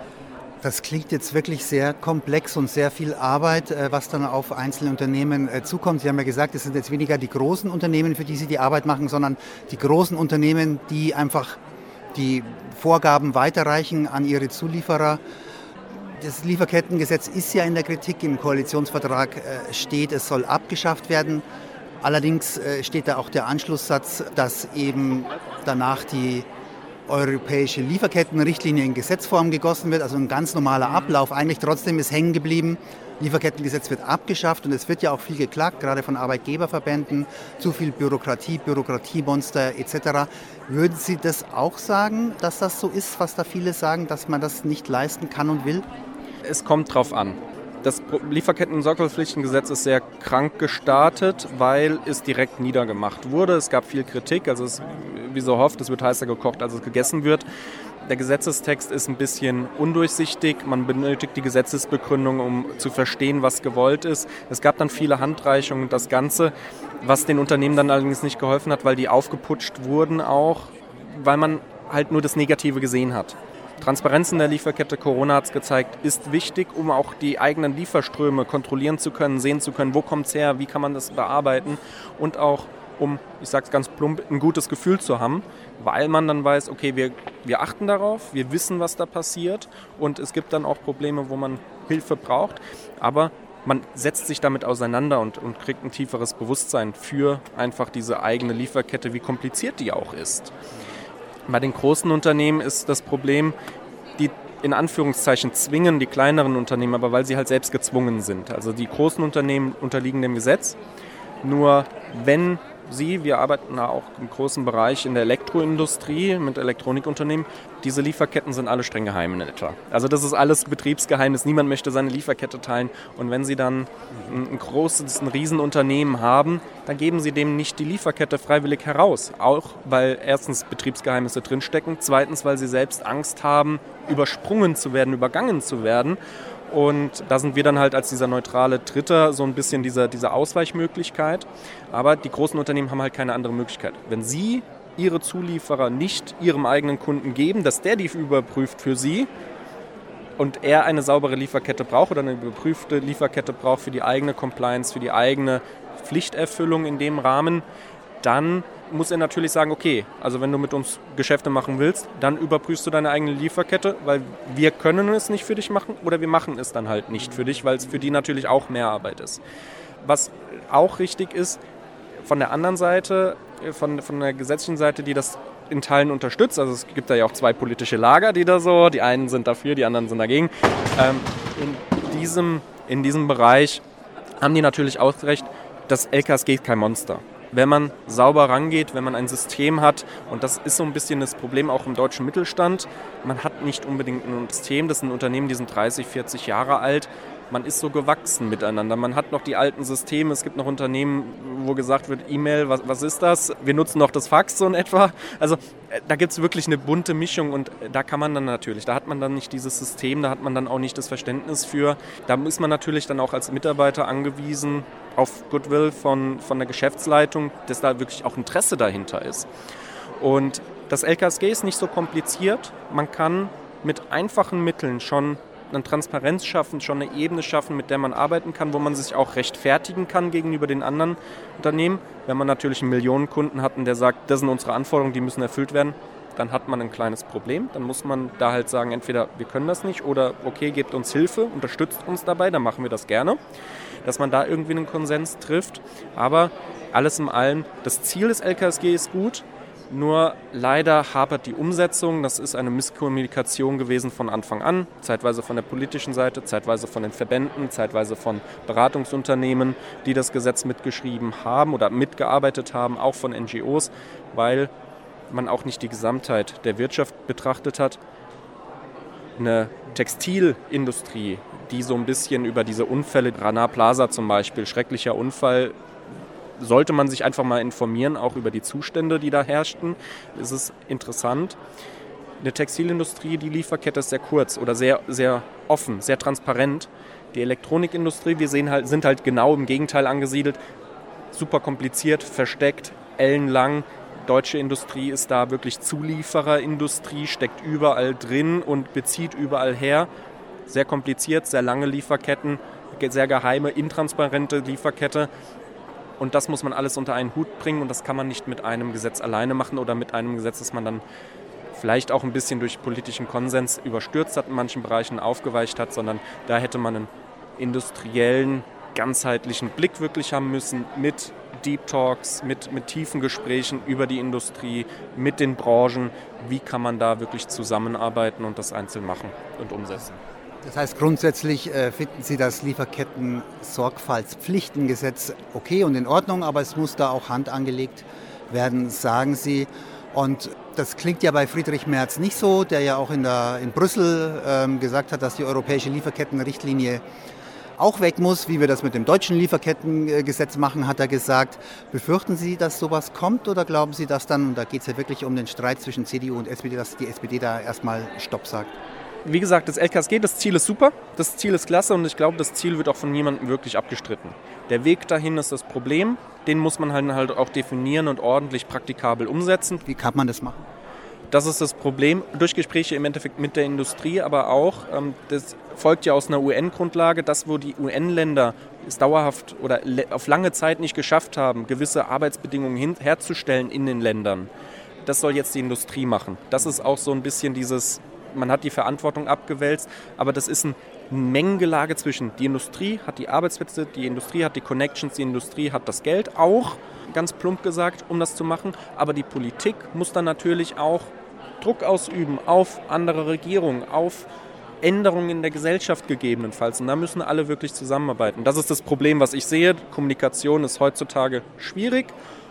Das klingt jetzt wirklich sehr komplex und sehr viel Arbeit, was dann auf einzelne Unternehmen zukommt. Sie haben ja gesagt, es sind jetzt weniger die großen Unternehmen, für die Sie die Arbeit machen, sondern die großen Unternehmen, die einfach die Vorgaben weiterreichen an ihre Zulieferer. Das Lieferkettengesetz ist ja in der Kritik, im Koalitionsvertrag steht, es soll abgeschafft werden. Allerdings steht da auch der Anschlusssatz, dass eben danach die europäische Lieferkettenrichtlinie in Gesetzform gegossen wird, also ein ganz normaler Ablauf. Eigentlich trotzdem ist hängen geblieben, Lieferkettengesetz wird abgeschafft, und es wird ja auch viel geklagt, gerade von Arbeitgeberverbänden, zu viel Bürokratie, Bürokratiemonster etc. Würden Sie das auch sagen, dass das so ist, was da viele sagen, dass man das nicht leisten kann und will? Es kommt drauf an. Das Lieferketten-Sorgfaltspflichtengesetz ist sehr krank gestartet, weil es direkt niedergemacht wurde. Es gab viel Kritik, also es, wie so oft, es wird heißer gekocht, als es gegessen wird. Der Gesetzestext ist ein bisschen undurchsichtig. Man benötigt die Gesetzesbegründung, um zu verstehen, was gewollt ist. Es gab dann viele Handreichungen und das Ganze, was den Unternehmen dann allerdings nicht geholfen hat, weil die aufgeputscht wurden auch, weil man halt nur das Negative gesehen hat. Transparenz in der Lieferkette, Corona hat es gezeigt, ist wichtig, um auch die eigenen Lieferströme kontrollieren zu können, sehen zu können, wo kommt es her, wie kann man das bearbeiten, und auch, um, ich sage es ganz plump, ein gutes Gefühl zu haben, weil man dann weiß, okay, wir achten darauf, wir wissen, was da passiert, und es gibt dann auch Probleme, wo man Hilfe braucht, aber man setzt sich damit auseinander und kriegt ein tieferes Bewusstsein für einfach diese eigene Lieferkette, wie kompliziert die auch ist. Bei den großen Unternehmen ist das Problem, die in Anführungszeichen zwingen die kleineren Unternehmen, aber weil sie halt selbst gezwungen sind. Also die großen Unternehmen unterliegen dem Gesetz. Nur wenn wir arbeiten da auch im großen Bereich in der Elektroindustrie mit Elektronikunternehmen. Diese Lieferketten sind alle streng geheim in etwa. Also das ist alles Betriebsgeheimnis. Niemand möchte seine Lieferkette teilen. Und wenn Sie dann ein Riesenunternehmen haben, dann geben Sie dem nicht die Lieferkette freiwillig heraus. Auch weil erstens Betriebsgeheimnisse drinstecken, zweitens, weil Sie selbst Angst haben, übersprungen zu werden, übergangen zu werden. Und da sind wir dann halt als dieser neutrale Dritter so ein bisschen diese Ausweichmöglichkeit. Aber die großen Unternehmen haben halt keine andere Möglichkeit. Wenn Sie Ihre Zulieferer nicht Ihrem eigenen Kunden geben, dass der die überprüft für Sie und er eine saubere Lieferkette braucht oder eine überprüfte Lieferkette braucht für die eigene Compliance, für die eigene Pflichterfüllung in dem Rahmen, dann muss er natürlich sagen, okay, also wenn du mit uns Geschäfte machen willst, dann überprüfst du deine eigene Lieferkette, weil wir können es nicht für dich machen oder wir machen es dann halt nicht für dich, weil es für die natürlich auch mehr Arbeit ist. Was auch richtig ist, von der anderen Seite, von der gesetzlichen Seite, die das in Teilen unterstützt, also es gibt da ja auch zwei politische Lager, die da so, die einen sind dafür, die anderen sind dagegen. In diesem Bereich haben die natürlich auch recht, das LKSG ist kein Monster. Wenn man sauber rangeht, wenn man ein System hat, und das ist so ein bisschen das Problem auch im deutschen Mittelstand, man hat nicht unbedingt ein System, das sind Unternehmen, die sind 30, 40 Jahre alt, man ist so gewachsen miteinander, man hat noch die alten Systeme, es gibt noch Unternehmen, wo gesagt wird, E-Mail, was ist das? Wir nutzen noch das Fax so in etwa. Also da gibt es wirklich eine bunte Mischung und da kann man dann natürlich, da hat man dann nicht dieses System, da hat man dann auch nicht das Verständnis für, da ist man natürlich dann auch als Mitarbeiter angewiesen auf Goodwill von der Geschäftsleitung, dass da wirklich auch Interesse dahinter ist. Und das LKSG ist nicht so kompliziert, man kann mit einfachen Mitteln schon eine Transparenz schaffen, schon eine Ebene schaffen, mit der man arbeiten kann, wo man sich auch rechtfertigen kann gegenüber den anderen Unternehmen. Wenn man natürlich einen Millionenkunden hat und der sagt, das sind unsere Anforderungen, die müssen erfüllt werden, dann hat man ein kleines Problem. Dann muss man da halt sagen, entweder wir können das nicht oder okay, gebt uns Hilfe, unterstützt uns dabei, dann machen wir das gerne. Dass man da irgendwie einen Konsens trifft. Aber alles in allem, das Ziel des LKSG ist gut, nur leider hapert die Umsetzung. Das ist eine Misskommunikation gewesen von Anfang an, zeitweise von der politischen Seite, zeitweise von den Verbänden, zeitweise von Beratungsunternehmen, die das Gesetz mitgeschrieben haben oder mitgearbeitet haben, auch von NGOs, weil man auch nicht die Gesamtheit der Wirtschaft betrachtet hat. Eine Textilindustrie, die so ein bisschen über diese Unfälle, Rana Plaza zum Beispiel, schrecklicher Unfall, sollte man sich einfach mal informieren, auch über die Zustände, die da herrschten. Es ist interessant. Eine Textilindustrie, die Lieferkette ist sehr kurz oder sehr, sehr offen, sehr transparent. Die Elektronikindustrie, sind halt genau im Gegenteil angesiedelt. Super kompliziert, versteckt, ellenlang. Deutsche Industrie ist da wirklich Zuliefererindustrie, steckt überall drin und bezieht überall her. Sehr kompliziert, sehr lange Lieferketten, sehr geheime, intransparente Lieferkette. Und das muss man alles unter einen Hut bringen und das kann man nicht mit einem Gesetz alleine machen oder mit einem Gesetz, das man dann vielleicht auch ein bisschen durch politischen Konsens überstürzt hat, in manchen Bereichen aufgeweicht hat, sondern da hätte man einen industriellen, ganzheitlichen Blick wirklich haben müssen mit Deep Talks, mit tiefen Gesprächen über die Industrie, mit den Branchen. Wie kann man da wirklich zusammenarbeiten und das einzeln machen und umsetzen? Das heißt, grundsätzlich finden Sie das Lieferketten-Sorgfaltspflichtengesetz okay und in Ordnung, aber es muss da auch Hand angelegt werden, sagen Sie. Und das klingt ja bei Friedrich Merz nicht so, der ja auch in Brüssel gesagt hat, dass die europäische Lieferkettenrichtlinie auch weg muss, wie wir das mit dem deutschen Lieferkettengesetz machen, hat er gesagt. Befürchten Sie, dass sowas kommt oder glauben Sie, dass dann, und da geht es ja wirklich um den Streit zwischen CDU und SPD, dass die SPD da erstmal Stopp sagt? Wie gesagt, das LKSG, das Ziel ist super, das Ziel ist klasse und ich glaube, das Ziel wird auch von niemandem wirklich abgestritten. Der Weg dahin ist das Problem, den muss man halt auch definieren und ordentlich praktikabel umsetzen. Wie kann man das machen? Das ist das Problem, durch Gespräche im Endeffekt mit der Industrie, aber auch, das folgt ja aus einer UN-Grundlage, das, wo die UN-Länder es dauerhaft oder auf lange Zeit nicht geschafft haben, gewisse Arbeitsbedingungen herzustellen in den Ländern. Das soll jetzt die Industrie machen. Das ist auch so ein bisschen dieses, man hat die Verantwortung abgewälzt, aber das ist ein Mengengelage zwischen, die Industrie hat die Arbeitsplätze, die Industrie hat die Connections, die Industrie hat das Geld auch, ganz plump gesagt, um das zu machen, aber die Politik muss dann natürlich auch Druck ausüben auf andere Regierungen, auf Änderungen in der Gesellschaft gegebenenfalls. Und da müssen alle wirklich zusammenarbeiten. Das ist das Problem, was ich sehe. Kommunikation ist heutzutage schwierig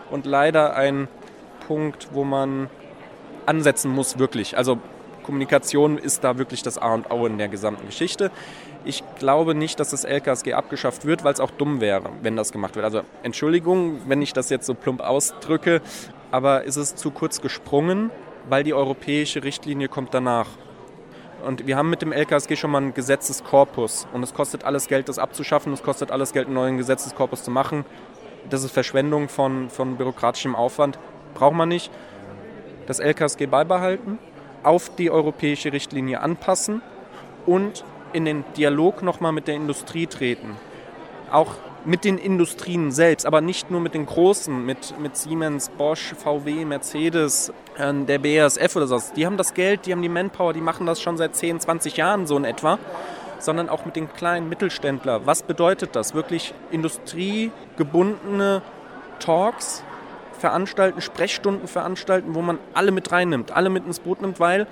und leider ein Punkt, wo man ansetzen muss wirklich. Also Kommunikation ist da wirklich das A und O in der gesamten Geschichte. Ich glaube nicht, dass das LKSG abgeschafft wird, weil es auch dumm wäre, wenn das gemacht wird. Also Entschuldigung, wenn ich das jetzt so plump ausdrücke, aber es ist zu kurz gesprungen, weil die europäische Richtlinie kommt danach. Und wir haben mit dem LKSG schon mal einen Gesetzeskorpus und es kostet alles Geld, das abzuschaffen, es kostet alles Geld, einen neuen Gesetzeskorpus zu machen. Das ist Verschwendung von bürokratischem Aufwand, braucht man nicht. Das LKSG beibehalten, auf die europäische Richtlinie anpassen und in den Dialog nochmal mit der Industrie treten. Auch mit den Industrien selbst, aber nicht nur mit den Großen, mit Siemens, Bosch, VW, Mercedes, der BASF oder so. Die haben das Geld, die haben die Manpower, die machen das schon seit 10, 20 Jahren so in etwa, sondern auch mit den kleinen Mittelständlern. Was bedeutet das? Wirklich industriegebundene Talks veranstalten, Sprechstunden veranstalten, wo man alle mit reinnimmt, alle mit ins Boot nimmt, weil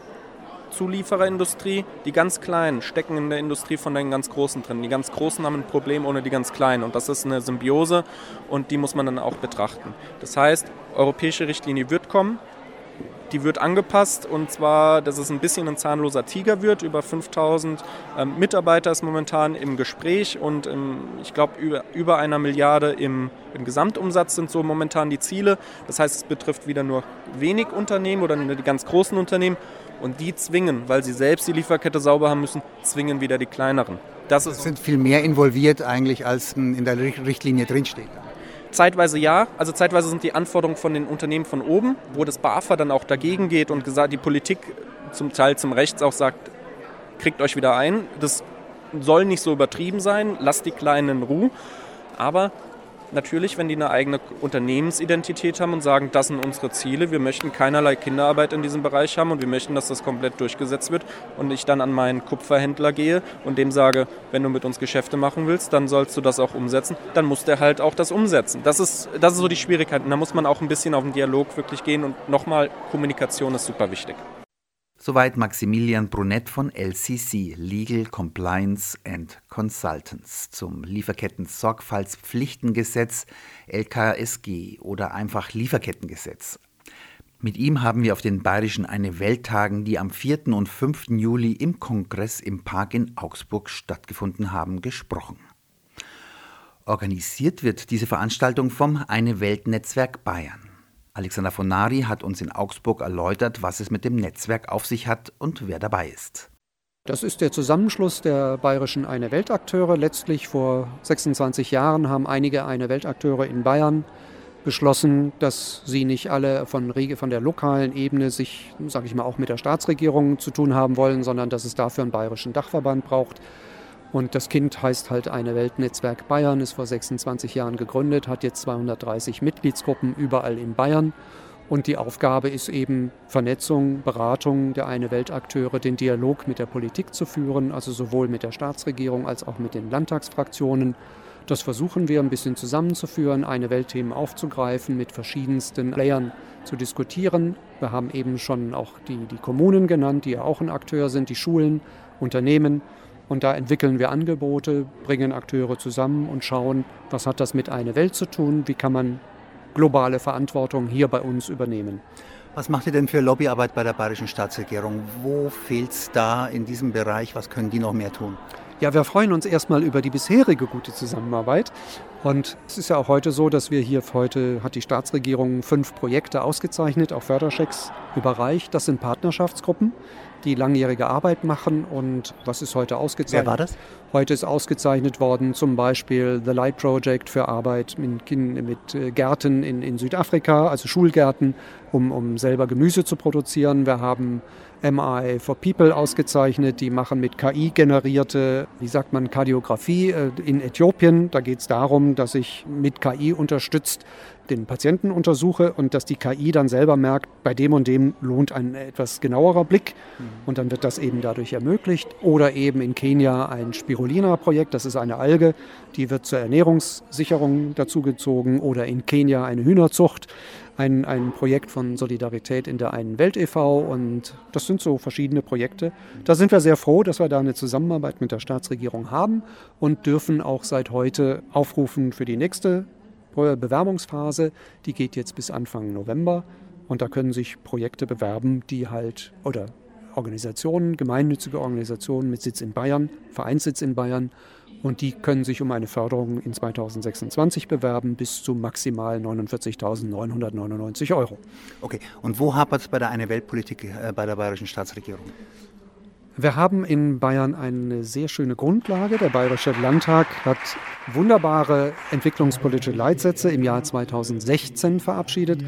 Zuliefererindustrie, die ganz Kleinen stecken in der Industrie von den ganz Großen drin. Die ganz Großen haben ein Problem ohne die ganz Kleinen und das ist eine Symbiose und die muss man dann auch betrachten. Das heißt, europäische Richtlinie wird kommen, die wird angepasst und zwar, dass es ein bisschen ein zahnloser Tiger wird. Über 5000 Mitarbeiter ist momentan im Gespräch und ich glaube über 1 Milliarde im Gesamtumsatz sind so momentan die Ziele. Das heißt, es betrifft wieder nur wenig Unternehmen oder nur die ganz großen Unternehmen. Und die zwingen, weil sie selbst die Lieferkette sauber haben müssen, zwingen wieder die kleineren. Das sind viel mehr involviert eigentlich, als in der Richtlinie drinsteht. Zeitweise ja, also zeitweise sind die Anforderungen von den Unternehmen von oben, wo das BAFA dann auch dagegen geht und die Politik zum Teil zum Rechts auch sagt, kriegt euch wieder ein. Das soll nicht so übertrieben sein, lasst die Kleinen in Ruhe. Aber natürlich, wenn die eine eigene Unternehmensidentität haben und sagen, das sind unsere Ziele, wir möchten keinerlei Kinderarbeit in diesem Bereich haben und wir möchten, dass das komplett durchgesetzt wird und ich dann an meinen Kupferhändler gehe und dem sage, wenn du mit uns Geschäfte machen willst, dann sollst du das auch umsetzen, dann muss der halt auch das umsetzen. Das ist so die Schwierigkeit und da muss man auch ein bisschen auf den Dialog wirklich gehen und nochmal, Kommunikation ist super wichtig. Soweit Maximilian Brunett von LCC, Legal Compliance and Consultants, zum Lieferketten-Sorgfaltspflichtengesetz, LKSG oder einfach Lieferkettengesetz. Mit ihm haben wir auf den Bayerischen Eine-Welt-Tagen, die am 4. und 5. Juli im Kongress im Park in Augsburg stattgefunden haben, gesprochen. Organisiert wird diese Veranstaltung vom Eine-Welt-Netzwerk Bayern. Alexander von Nari hat uns in Augsburg erläutert, was es mit dem Netzwerk auf sich hat und wer dabei ist. Das ist der Zusammenschluss der bayerischen Eine-Welt-Akteure. Letztlich vor 26 Jahren haben einige Eine-Welt-Akteure in Bayern beschlossen, dass sie nicht alle von der lokalen Ebene sich, sage ich mal, auch mit der Staatsregierung zu tun haben wollen, sondern dass es dafür einen bayerischen Dachverband braucht. Und das Kind heißt halt Eine-Welt-Netzwerk Bayern, ist vor 26 Jahren gegründet, hat jetzt 230 Mitgliedsgruppen überall in Bayern. Und die Aufgabe ist eben Vernetzung, Beratung der Eine-Welt-Akteure, den Dialog mit der Politik zu führen, also sowohl mit der Staatsregierung als auch mit den Landtagsfraktionen. Das versuchen wir ein bisschen zusammenzuführen, Eine-Welt-Themen aufzugreifen, mit verschiedensten Playern zu diskutieren. Wir haben eben schon auch die Kommunen genannt, die ja auch ein Akteur sind, die Schulen, Unternehmen. Und da entwickeln wir Angebote, bringen Akteure zusammen und schauen, was hat das mit Eine-Welt zu tun, wie kann man globale Verantwortung hier bei uns übernehmen. Was macht ihr denn für Lobbyarbeit bei der bayerischen Staatsregierung? Wo fehlt es da in diesem Bereich? Was können die noch mehr tun? Ja, wir freuen uns erstmal über die bisherige gute Zusammenarbeit. Und es ist ja auch heute so, dass heute hat die Staatsregierung 5 Projekte ausgezeichnet, auch Förderschecks überreicht. Das sind Partnerschaftsgruppen, die langjährige Arbeit machen. Und was ist heute ausgezeichnet? Wer war das? Heute ist ausgezeichnet worden zum Beispiel The Light Project für Arbeit mit Gärten in Südafrika, also Schulgärten, um selber Gemüse zu produzieren. Wir haben MI for People ausgezeichnet, die machen mit KI generierte, Kardiografie in Äthiopien. Da geht es darum, dass ich mit KI unterstützt den Patienten untersuche und dass die KI dann selber merkt, bei dem und dem lohnt ein etwas genauerer Blick und dann wird das eben dadurch ermöglicht. Oder eben in Kenia ein Spirulina-Projekt, das ist eine Alge, die wird zur Ernährungssicherung dazugezogen. Oder in Kenia eine Hühnerzucht, ein Projekt von Solidarität in der Einen Welt e.V. und das sind so verschiedene Projekte. Da sind wir sehr froh, dass wir da eine Zusammenarbeit mit der Staatsregierung haben und dürfen auch seit heute aufrufen für die nächste Bewerbungsphase, die geht jetzt bis Anfang November und da können sich Projekte bewerben, oder Organisationen, gemeinnützige Organisationen mit Sitz in Bayern, Vereinssitz in Bayern, und die können sich um eine Förderung in 2026 bewerben bis zu maximal 49.999 €. Okay, und wo hapert es bei der Eine-Welt-Politik bei der bayerischen Staatsregierung? Wir haben in Bayern eine sehr schöne Grundlage. Der Bayerische Landtag hat wunderbare entwicklungspolitische Leitsätze im Jahr 2016 verabschiedet.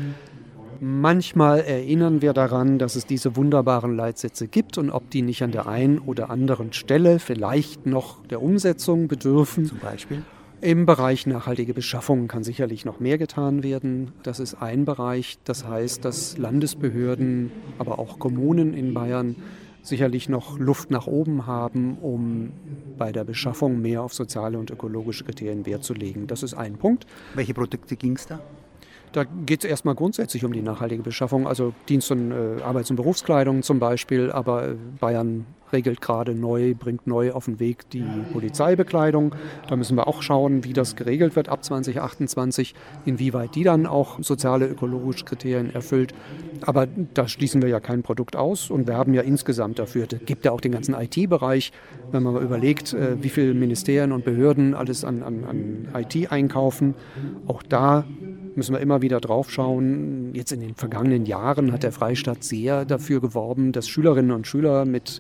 Manchmal erinnern wir daran, dass es diese wunderbaren Leitsätze gibt und ob die nicht an der einen oder anderen Stelle vielleicht noch der Umsetzung bedürfen. Zum Beispiel? Im Bereich nachhaltige Beschaffung kann sicherlich noch mehr getan werden. Das ist ein Bereich. Das heißt, dass Landesbehörden, aber auch Kommunen in Bayern sicherlich noch Luft nach oben haben, um bei der Beschaffung mehr auf soziale und ökologische Kriterien Wert zu legen. Das ist ein Punkt. Welche Produkte ging es da? Da geht es erstmal grundsätzlich um die nachhaltige Beschaffung, also Dienst- und Arbeits- und Berufskleidung zum Beispiel, aber Bayern regelt gerade bringt neu auf den Weg die Polizeibekleidung. Da müssen wir auch schauen, wie das geregelt wird ab 2028, inwieweit die dann auch soziale, ökologische Kriterien erfüllt. Aber da schließen wir ja kein Produkt aus und werben ja insgesamt dafür. Es gibt ja auch den ganzen IT-Bereich, wenn man mal überlegt, wie viele Ministerien und Behörden alles an IT einkaufen. Auch da müssen wir immer wieder drauf schauen. Jetzt in den vergangenen Jahren hat der Freistaat sehr dafür geworben, dass Schülerinnen und Schüler mit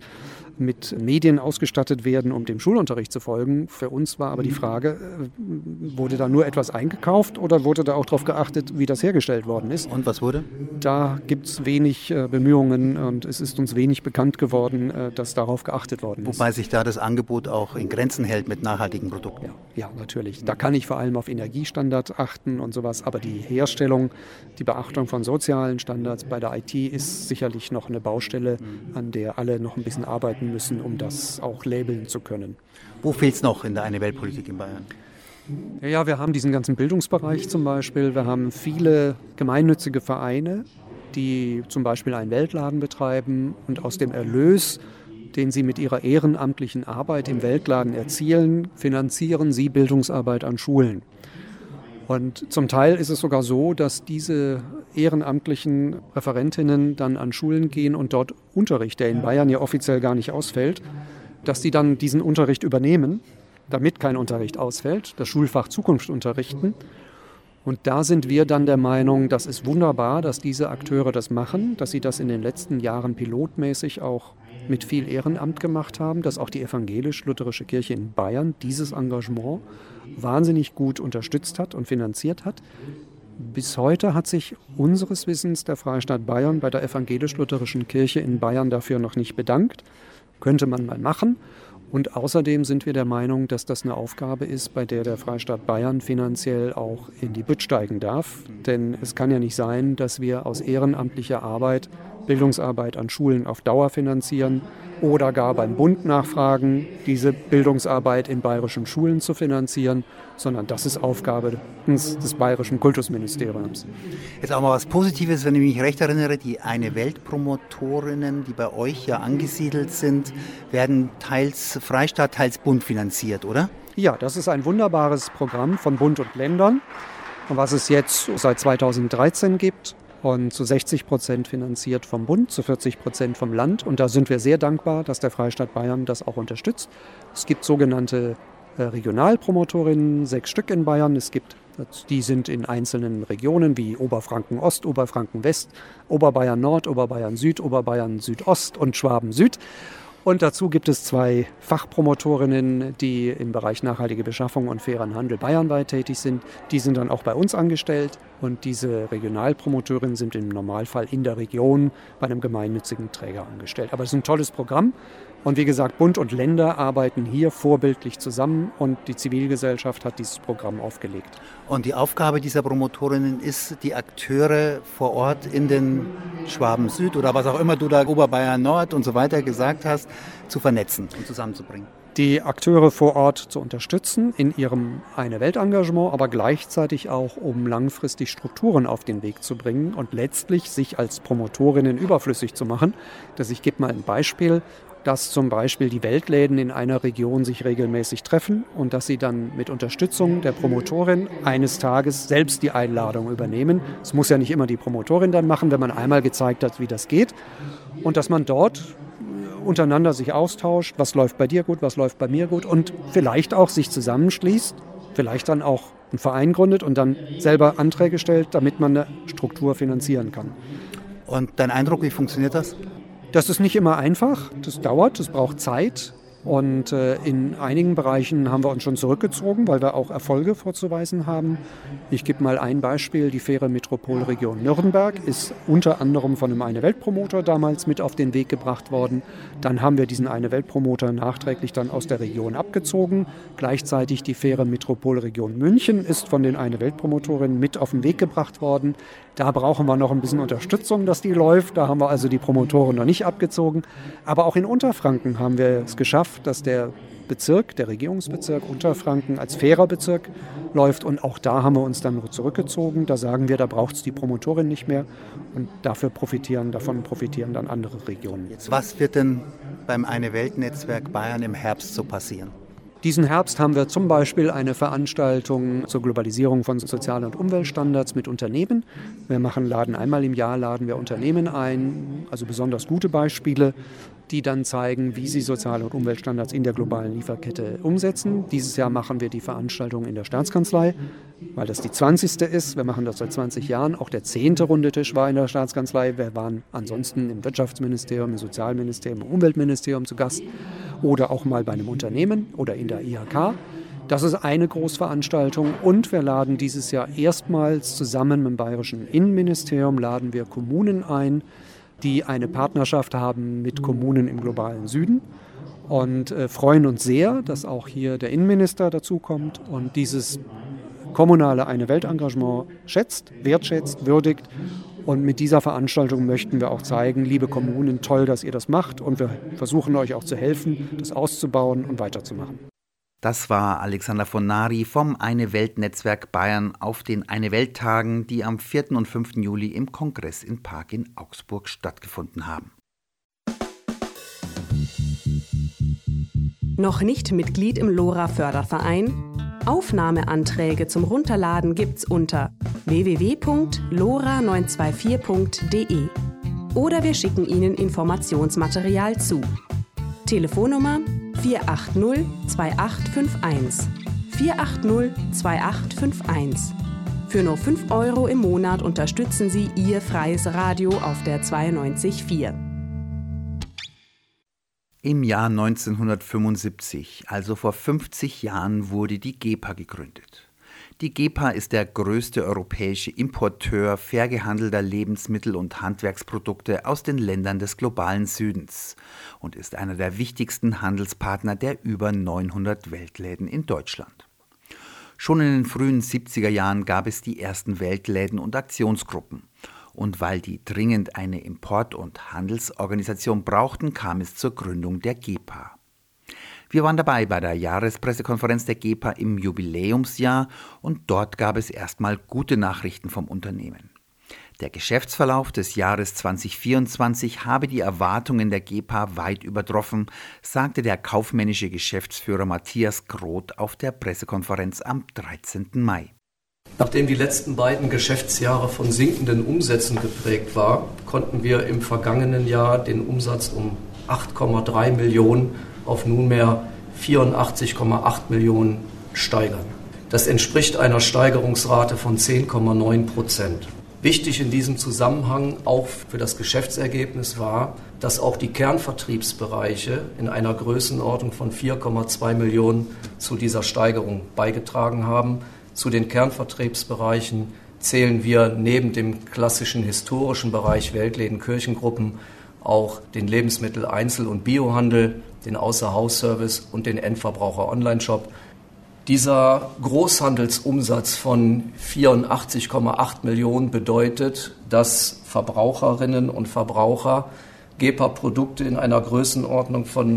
Medien ausgestattet werden, um dem Schulunterricht zu folgen. Für uns war aber die Frage, wurde da nur etwas eingekauft oder wurde da auch darauf geachtet, wie das hergestellt worden ist? Und was wurde? Da gibt es wenig Bemühungen und es ist uns wenig bekannt geworden, dass darauf geachtet worden ist. Wobei sich da das Angebot auch in Grenzen hält mit nachhaltigen Produkten. Ja, natürlich. Da kann ich vor allem auf Energiestandard achten und sowas, aber die Herstellung, die Beachtung von sozialen Standards bei der IT ist sicherlich noch eine Baustelle, an der alle noch ein bisschen arbeiten müssen, um das auch labeln zu können. Wo fehlt es noch in der Eine-Welt-Politik in Bayern? Ja, wir haben diesen ganzen Bildungsbereich zum Beispiel. Wir haben viele gemeinnützige Vereine, die zum Beispiel einen Weltladen betreiben und aus dem Erlös, den sie mit ihrer ehrenamtlichen Arbeit im Weltladen erzielen, finanzieren sie Bildungsarbeit an Schulen. Und zum Teil ist es sogar so, dass diese ehrenamtlichen Referentinnen dann an Schulen gehen und dort Unterricht, der in Bayern ja offiziell gar nicht ausfällt, dass die dann diesen Unterricht übernehmen, damit kein Unterricht ausfällt, das Schulfach Zukunft unterrichten. Und da sind wir dann der Meinung, das ist wunderbar, dass diese Akteure das machen, dass sie das in den letzten Jahren pilotmäßig auch mit viel Ehrenamt gemacht haben, dass auch die evangelisch-lutherische Kirche in Bayern dieses Engagement wahnsinnig gut unterstützt hat und finanziert hat. Bis heute hat sich unseres Wissens der Freistaat Bayern bei der evangelisch-lutherischen Kirche in Bayern dafür noch nicht bedankt. Könnte man mal machen. Und außerdem sind wir der Meinung, dass das eine Aufgabe ist, bei der der Freistaat Bayern finanziell auch in die Bütt steigen darf. Denn es kann ja nicht sein, dass wir aus ehrenamtlicher Arbeit Bildungsarbeit an Schulen auf Dauer finanzieren oder gar beim Bund nachfragen, diese Bildungsarbeit in bayerischen Schulen zu finanzieren, sondern das ist Aufgabe des bayerischen Kultusministeriums. Jetzt auch mal was Positives, wenn ich mich recht erinnere, die Eine-Welt-Promotorinnen, die bei euch ja angesiedelt sind, werden teils Freistaat, teils Bund finanziert, oder? Ja, das ist ein wunderbares Programm von Bund und Ländern, was es jetzt seit 2013 gibt. Und zu 60% finanziert vom Bund, zu 40% vom Land. Und da sind wir sehr dankbar, dass der Freistaat Bayern das auch unterstützt. Es gibt sogenannte Regionalpromotorinnen, 6 Stück in Bayern. Die sind in einzelnen Regionen wie Oberfranken Ost, Oberfranken West, Oberbayern Nord, Oberbayern Süd, Oberbayern Südost und Schwaben Süd. Und dazu gibt es 2 Fachpromotorinnen, die im Bereich nachhaltige Beschaffung und fairen Handel bayernweit tätig sind. Die sind dann auch bei uns angestellt und diese Regionalpromotorinnen sind im Normalfall in der Region bei einem gemeinnützigen Träger angestellt. Aber es ist ein tolles Programm und wie gesagt, Bund und Länder arbeiten hier vorbildlich zusammen und die Zivilgesellschaft hat dieses Programm aufgelegt. Und die Aufgabe dieser Promotorinnen ist, die Akteure vor Ort in den Schwaben Süd oder was auch immer du da Oberbayern Nord und so weiter gesagt hast, zu vernetzen und zusammenzubringen. die Akteure vor Ort zu unterstützen in ihrem Eine-Welt-Engagement, aber gleichzeitig auch, um langfristig Strukturen auf den Weg zu bringen und letztlich sich als Promotorinnen überflüssig zu machen. Ich gebe mal ein Beispiel, dass zum Beispiel die Weltläden in einer Region sich regelmäßig treffen und dass sie dann mit Unterstützung der Promotorin eines Tages selbst die Einladung übernehmen. Das muss ja nicht immer die Promotorin dann machen, wenn man einmal gezeigt hat, wie das geht. Und dass man dort untereinander sich austauscht, was läuft bei dir gut, was läuft bei mir gut und vielleicht auch sich zusammenschließt, vielleicht dann auch einen Verein gründet und dann selber Anträge stellt, damit man eine Struktur finanzieren kann. Und dein Eindruck, wie funktioniert das? Das ist nicht immer einfach, das dauert, das braucht Zeit und in einigen Bereichen haben wir uns schon zurückgezogen, weil wir auch Erfolge vorzuweisen haben. Ich gebe mal ein Beispiel, die Fähre Metropolregion Nürnberg ist unter anderem von einem Eine-Welt-Promoter damals mit auf den Weg gebracht worden. Dann haben wir diesen Eine-Welt-Promoter nachträglich dann aus der Region abgezogen. Gleichzeitig die Fähre Metropolregion München ist von den Eine-Welt-Promotorinnen mit auf den Weg gebracht worden. Da brauchen wir noch ein bisschen Unterstützung, dass die läuft. Da haben wir also die Promotoren noch nicht abgezogen. Aber auch in Unterfranken haben wir es geschafft, dass der Regierungsbezirk Unterfranken als fairer Bezirk läuft. Und auch da haben wir uns dann zurückgezogen. Da sagen wir, da braucht es die Promotorin nicht mehr. Und davon profitieren dann andere Regionen. Was wird denn beim Eine-Welt-Netzwerk Bayern im Herbst so passieren? Diesen Herbst haben wir zum Beispiel eine Veranstaltung zur Globalisierung von Sozial- und Umweltstandards mit Unternehmen. Einmal im Jahr laden wir Unternehmen ein, also besonders gute Beispiele, die dann zeigen, wie sie Sozial- und Umweltstandards in der globalen Lieferkette umsetzen. Dieses Jahr machen wir die Veranstaltung in der Staatskanzlei, weil das die 20. ist. Wir machen das seit 20 Jahren. Auch der 10. Rundetisch war in der Staatskanzlei. Wir waren ansonsten im Wirtschaftsministerium, im Sozialministerium, im Umweltministerium zu Gast oder auch mal bei einem Unternehmen oder in der IHK. Das ist eine Großveranstaltung und wir laden dieses Jahr erstmals zusammen mit dem Bayerischen Innenministerium laden wir Kommunen ein, die eine Partnerschaft haben mit Kommunen im globalen Süden und freuen uns sehr, dass auch hier der Innenminister dazukommt und dieses kommunale Eine-Welt-Engagement wertschätzt, würdigt. Und mit dieser Veranstaltung möchten wir auch zeigen, liebe Kommunen, toll, dass ihr das macht und wir versuchen euch auch zu helfen, das auszubauen und weiterzumachen. Das war Alexander von Nari vom Eine-Welt-Netzwerk Bayern auf den Eine-Welt-Tagen, die am 4. und 5. Juli im Kongress in Park in Augsburg stattgefunden haben. Noch nicht Mitglied im LoRa-Förderverein? Aufnahmeanträge zum Runterladen gibt's unter www.lora924.de oder wir schicken Ihnen Informationsmaterial zu. Telefonnummer 480 2851. 480 2851. Für nur 5 € im Monat unterstützen Sie Ihr freies Radio auf der 92.4. Im Jahr 1975, also vor 50 Jahren, wurde die GEPA gegründet. Die GEPA ist der größte europäische Importeur fair gehandelter Lebensmittel und Handwerksprodukte aus den Ländern des globalen Südens und ist einer der wichtigsten Handelspartner der über 900 Weltläden in Deutschland. Schon in den frühen 70er Jahren gab es die ersten Weltläden und Aktionsgruppen. Und weil die dringend eine Import- und Handelsorganisation brauchten, kam es zur Gründung der GEPA. Wir waren dabei bei der Jahrespressekonferenz der GEPA im Jubiläumsjahr und dort gab es erstmal gute Nachrichten vom Unternehmen. Der Geschäftsverlauf des Jahres 2024 habe die Erwartungen der GEPA weit übertroffen, sagte der kaufmännische Geschäftsführer Matthias Groth auf der Pressekonferenz am 13. Mai. Nachdem die letzten beiden Geschäftsjahre von sinkenden Umsätzen geprägt war, konnten wir im vergangenen Jahr den Umsatz um 8,3 Millionen auf nunmehr 84,8 Millionen steigern. Das entspricht einer Steigerungsrate von 10,9%. Wichtig in diesem Zusammenhang auch für das Geschäftsergebnis war, dass auch die Kernvertriebsbereiche in einer Größenordnung von 4,2 Millionen zu dieser Steigerung beigetragen haben. Zu den Kernvertriebsbereichen zählen wir neben dem klassischen historischen Bereich Weltläden, Kirchengruppen auch den Lebensmittel-Einzel- und Biohandel, den Außerhausservice und den Endverbraucher-Online-Shop. Dieser Großhandelsumsatz von 84,8 Millionen bedeutet, dass Verbraucherinnen und Verbraucher GEPA-Produkte in einer Größenordnung von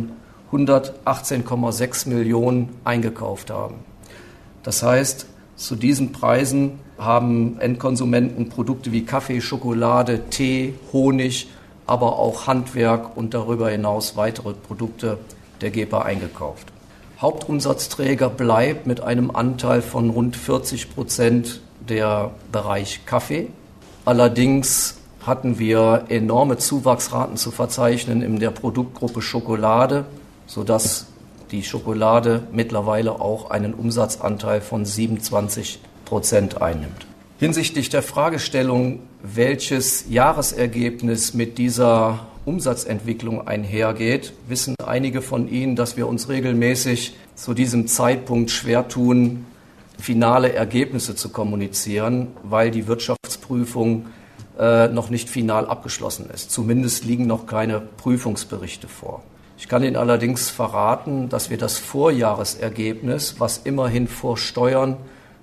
118,6 Millionen eingekauft haben. Das heißt, zu diesen Preisen haben Endkonsumenten Produkte wie Kaffee, Schokolade, Tee, Honig, aber auch Handwerk und darüber hinaus weitere Produkte der GEPA eingekauft. Hauptumsatzträger bleibt mit einem Anteil von rund 40% der Bereich Kaffee. Allerdings hatten wir enorme Zuwachsraten zu verzeichnen in der Produktgruppe Schokolade, sodass die Schokolade mittlerweile auch einen Umsatzanteil von 27% einnimmt. Hinsichtlich der Fragestellung, welches Jahresergebnis mit dieser Umsatzentwicklung einhergeht, wissen einige von Ihnen, dass wir uns regelmäßig zu diesem Zeitpunkt schwer tun, finale Ergebnisse zu kommunizieren, weil die Wirtschaftsprüfung noch nicht final abgeschlossen ist. Zumindest liegen noch keine Prüfungsberichte vor. Ich kann Ihnen allerdings verraten, dass wir das Vorjahresergebnis, was immerhin vor Steuern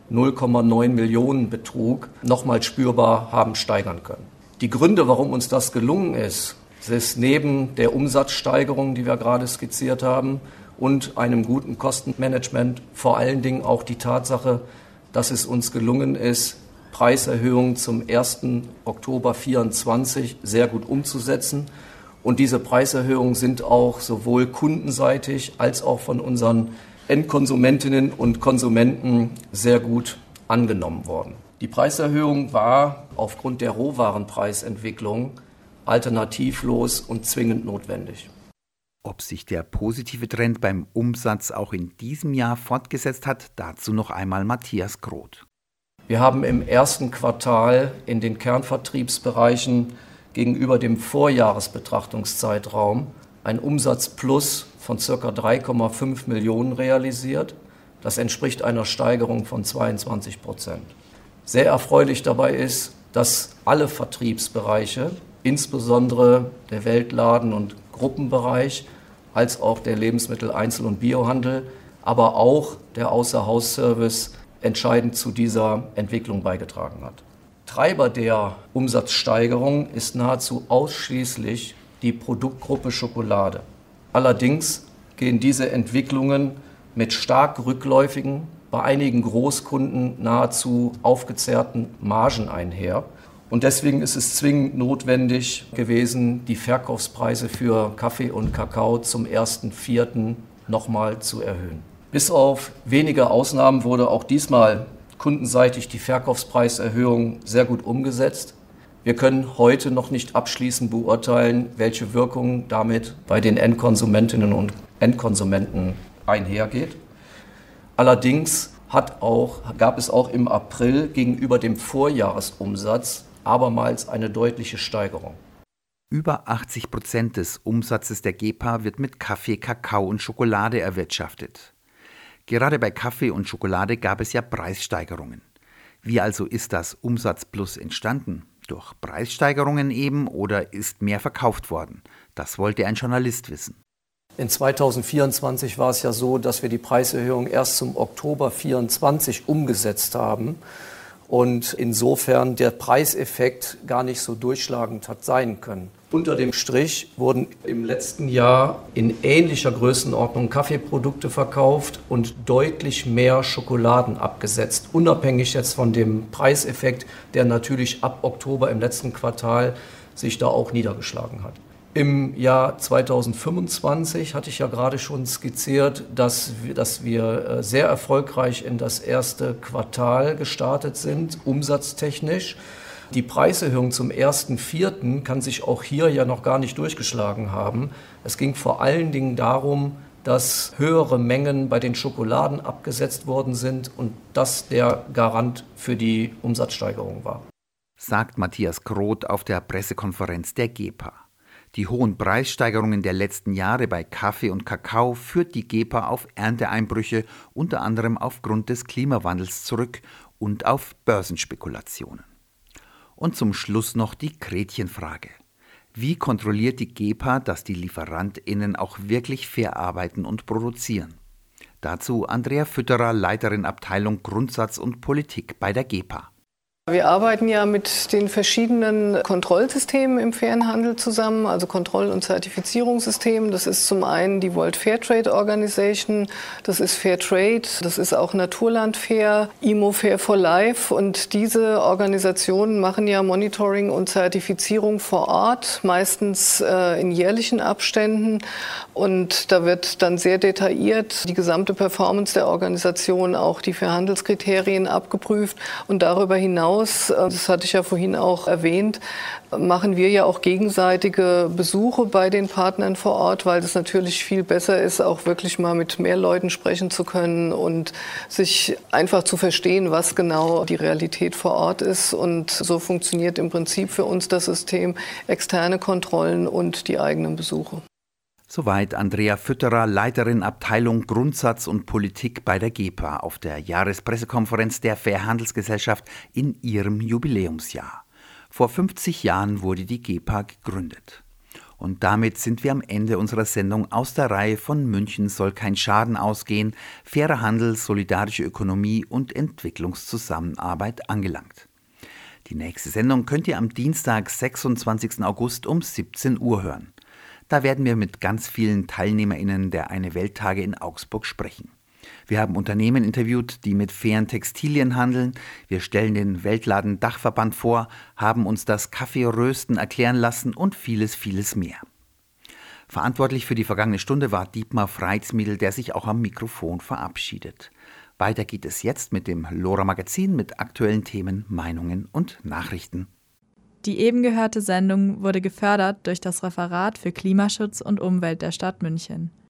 0,9 Millionen betrug, nochmal spürbar haben steigern können. Die Gründe, warum uns das gelungen ist neben der Umsatzsteigerung, die wir gerade skizziert haben, und einem guten Kostenmanagement vor allen Dingen auch die Tatsache, dass es uns gelungen ist, Preiserhöhungen zum 1. Oktober 2024 sehr gut umzusetzen. Und diese Preiserhöhungen sind auch sowohl kundenseitig als auch von unseren Endkonsumentinnen und Konsumenten sehr gut angenommen worden. Die Preiserhöhung war aufgrund der Rohwarenpreisentwicklung alternativlos und zwingend notwendig. Ob sich der positive Trend beim Umsatz auch in diesem Jahr fortgesetzt hat, dazu noch einmal Matthias Groth. Wir haben im ersten Quartal in den Kernvertriebsbereichen gegenüber dem Vorjahresbetrachtungszeitraum ein Umsatzplus von ca. 3,5 Millionen realisiert. Das entspricht einer Steigerung von 22%. Sehr erfreulich dabei ist, dass alle Vertriebsbereiche, insbesondere der Weltladen- und Gruppenbereich, als auch der Lebensmittel-, und Biohandel, aber auch der Außerhausservice entscheidend zu dieser Entwicklung beigetragen hat. Treiber der Umsatzsteigerung ist nahezu ausschließlich die Produktgruppe Schokolade. Allerdings gehen diese Entwicklungen mit stark rückläufigen, bei einigen Großkunden nahezu aufgezehrten Margen einher. Und deswegen ist es zwingend notwendig gewesen, die Verkaufspreise für Kaffee und Kakao zum 1.4. nochmal zu erhöhen. Bis auf wenige Ausnahmen wurde auch diesmal kundenseitig die Verkaufspreiserhöhung sehr gut umgesetzt. Wir können heute noch nicht abschließend beurteilen, welche Wirkung damit bei den Endkonsumentinnen und Endkonsumenten einhergeht. Allerdings gab es auch im April gegenüber dem Vorjahresumsatz abermals eine deutliche Steigerung. Über 80% des Umsatzes der GEPA wird mit Kaffee, Kakao und Schokolade erwirtschaftet. Gerade bei Kaffee und Schokolade gab es ja Preissteigerungen. Wie also ist das Umsatzplus entstanden? Durch Preissteigerungen eben oder ist mehr verkauft worden? Das wollte ein Journalist wissen. In 2024 war es ja so, dass wir die Preiserhöhung erst zum Oktober 2024 umgesetzt haben und insofern der Preiseffekt gar nicht so durchschlagend hat sein können. Unter dem Strich wurden im letzten Jahr in ähnlicher Größenordnung Kaffeeprodukte verkauft und deutlich mehr Schokoladen abgesetzt, unabhängig jetzt von dem Preiseffekt, der natürlich ab Oktober im letzten Quartal sich da auch niedergeschlagen hat. Im Jahr 2025 hatte ich ja gerade schon skizziert, dass wir sehr erfolgreich in das erste Quartal gestartet sind, umsatztechnisch. Die Preiserhöhung zum 1.4. kann sich auch hier ja noch gar nicht durchgeschlagen haben. Es ging vor allen Dingen darum, dass höhere Mengen bei den Schokoladen abgesetzt worden sind und das der Garant für die Umsatzsteigerung war. Sagt Matthias Groth auf der Pressekonferenz der GEPA. Die hohen Preissteigerungen der letzten Jahre bei Kaffee und Kakao führt die GEPA auf Ernteeinbrüche, unter anderem aufgrund des Klimawandels zurück und auf Börsenspekulationen. Und zum Schluss noch die Gretchenfrage. Wie kontrolliert die GEPA, dass die LieferantInnen auch wirklich fair arbeiten und produzieren? Dazu Andrea Fütterer, Leiterin Abteilung Grundsatz und Politik bei der GEPA. Wir arbeiten ja mit den verschiedenen Kontrollsystemen im fairen Handel zusammen, also Kontroll- und Zertifizierungssystemen. Das ist zum einen die World Fair Trade Organization, das ist Fair Trade, das ist auch Naturland Fair, IMO Fair for Life. Und diese Organisationen machen ja Monitoring und Zertifizierung vor Ort, meistens in jährlichen Abständen. Und da wird dann sehr detailliert die gesamte Performance der Organisation, auch die Fairhandelskriterien abgeprüft. Und darüber hinaus, das hatte ich ja vorhin auch erwähnt, machen wir ja auch gegenseitige Besuche bei den Partnern vor Ort, weil es natürlich viel besser ist, auch wirklich mal mit mehr Leuten sprechen zu können und sich einfach zu verstehen, was genau die Realität vor Ort ist. Und so funktioniert im Prinzip für uns das System externe Kontrollen und die eigenen Besuche. Soweit Andrea Fütterer, Leiterin Abteilung Grundsatz und Politik bei der GEPA auf der Jahrespressekonferenz der Fairhandelsgesellschaft in ihrem Jubiläumsjahr. Vor 50 Jahren wurde die GEPA gegründet. Und damit sind wir am Ende unserer Sendung aus der Reihe von München soll kein Schaden ausgehen, fairer Handel, solidarische Ökonomie und Entwicklungszusammenarbeit angelangt. Die nächste Sendung könnt ihr am Dienstag, 26. August um 17 Uhr hören. Da werden wir mit ganz vielen TeilnehmerInnen der Eine-Welt-Tage in Augsburg sprechen. Wir haben Unternehmen interviewt, die mit fairen Textilien handeln. Wir stellen den Weltladen Dachverband vor, haben uns das Kaffeerösten erklären lassen und vieles, vieles mehr. Verantwortlich für die vergangene Stunde war Dietmar Freitsmiedl, der sich auch am Mikrofon verabschiedet. Weiter geht es jetzt mit dem LoRa-Magazin mit aktuellen Themen, Meinungen und Nachrichten. Die eben gehörte Sendung wurde gefördert durch das Referat für Klimaschutz und Umwelt der Stadt München.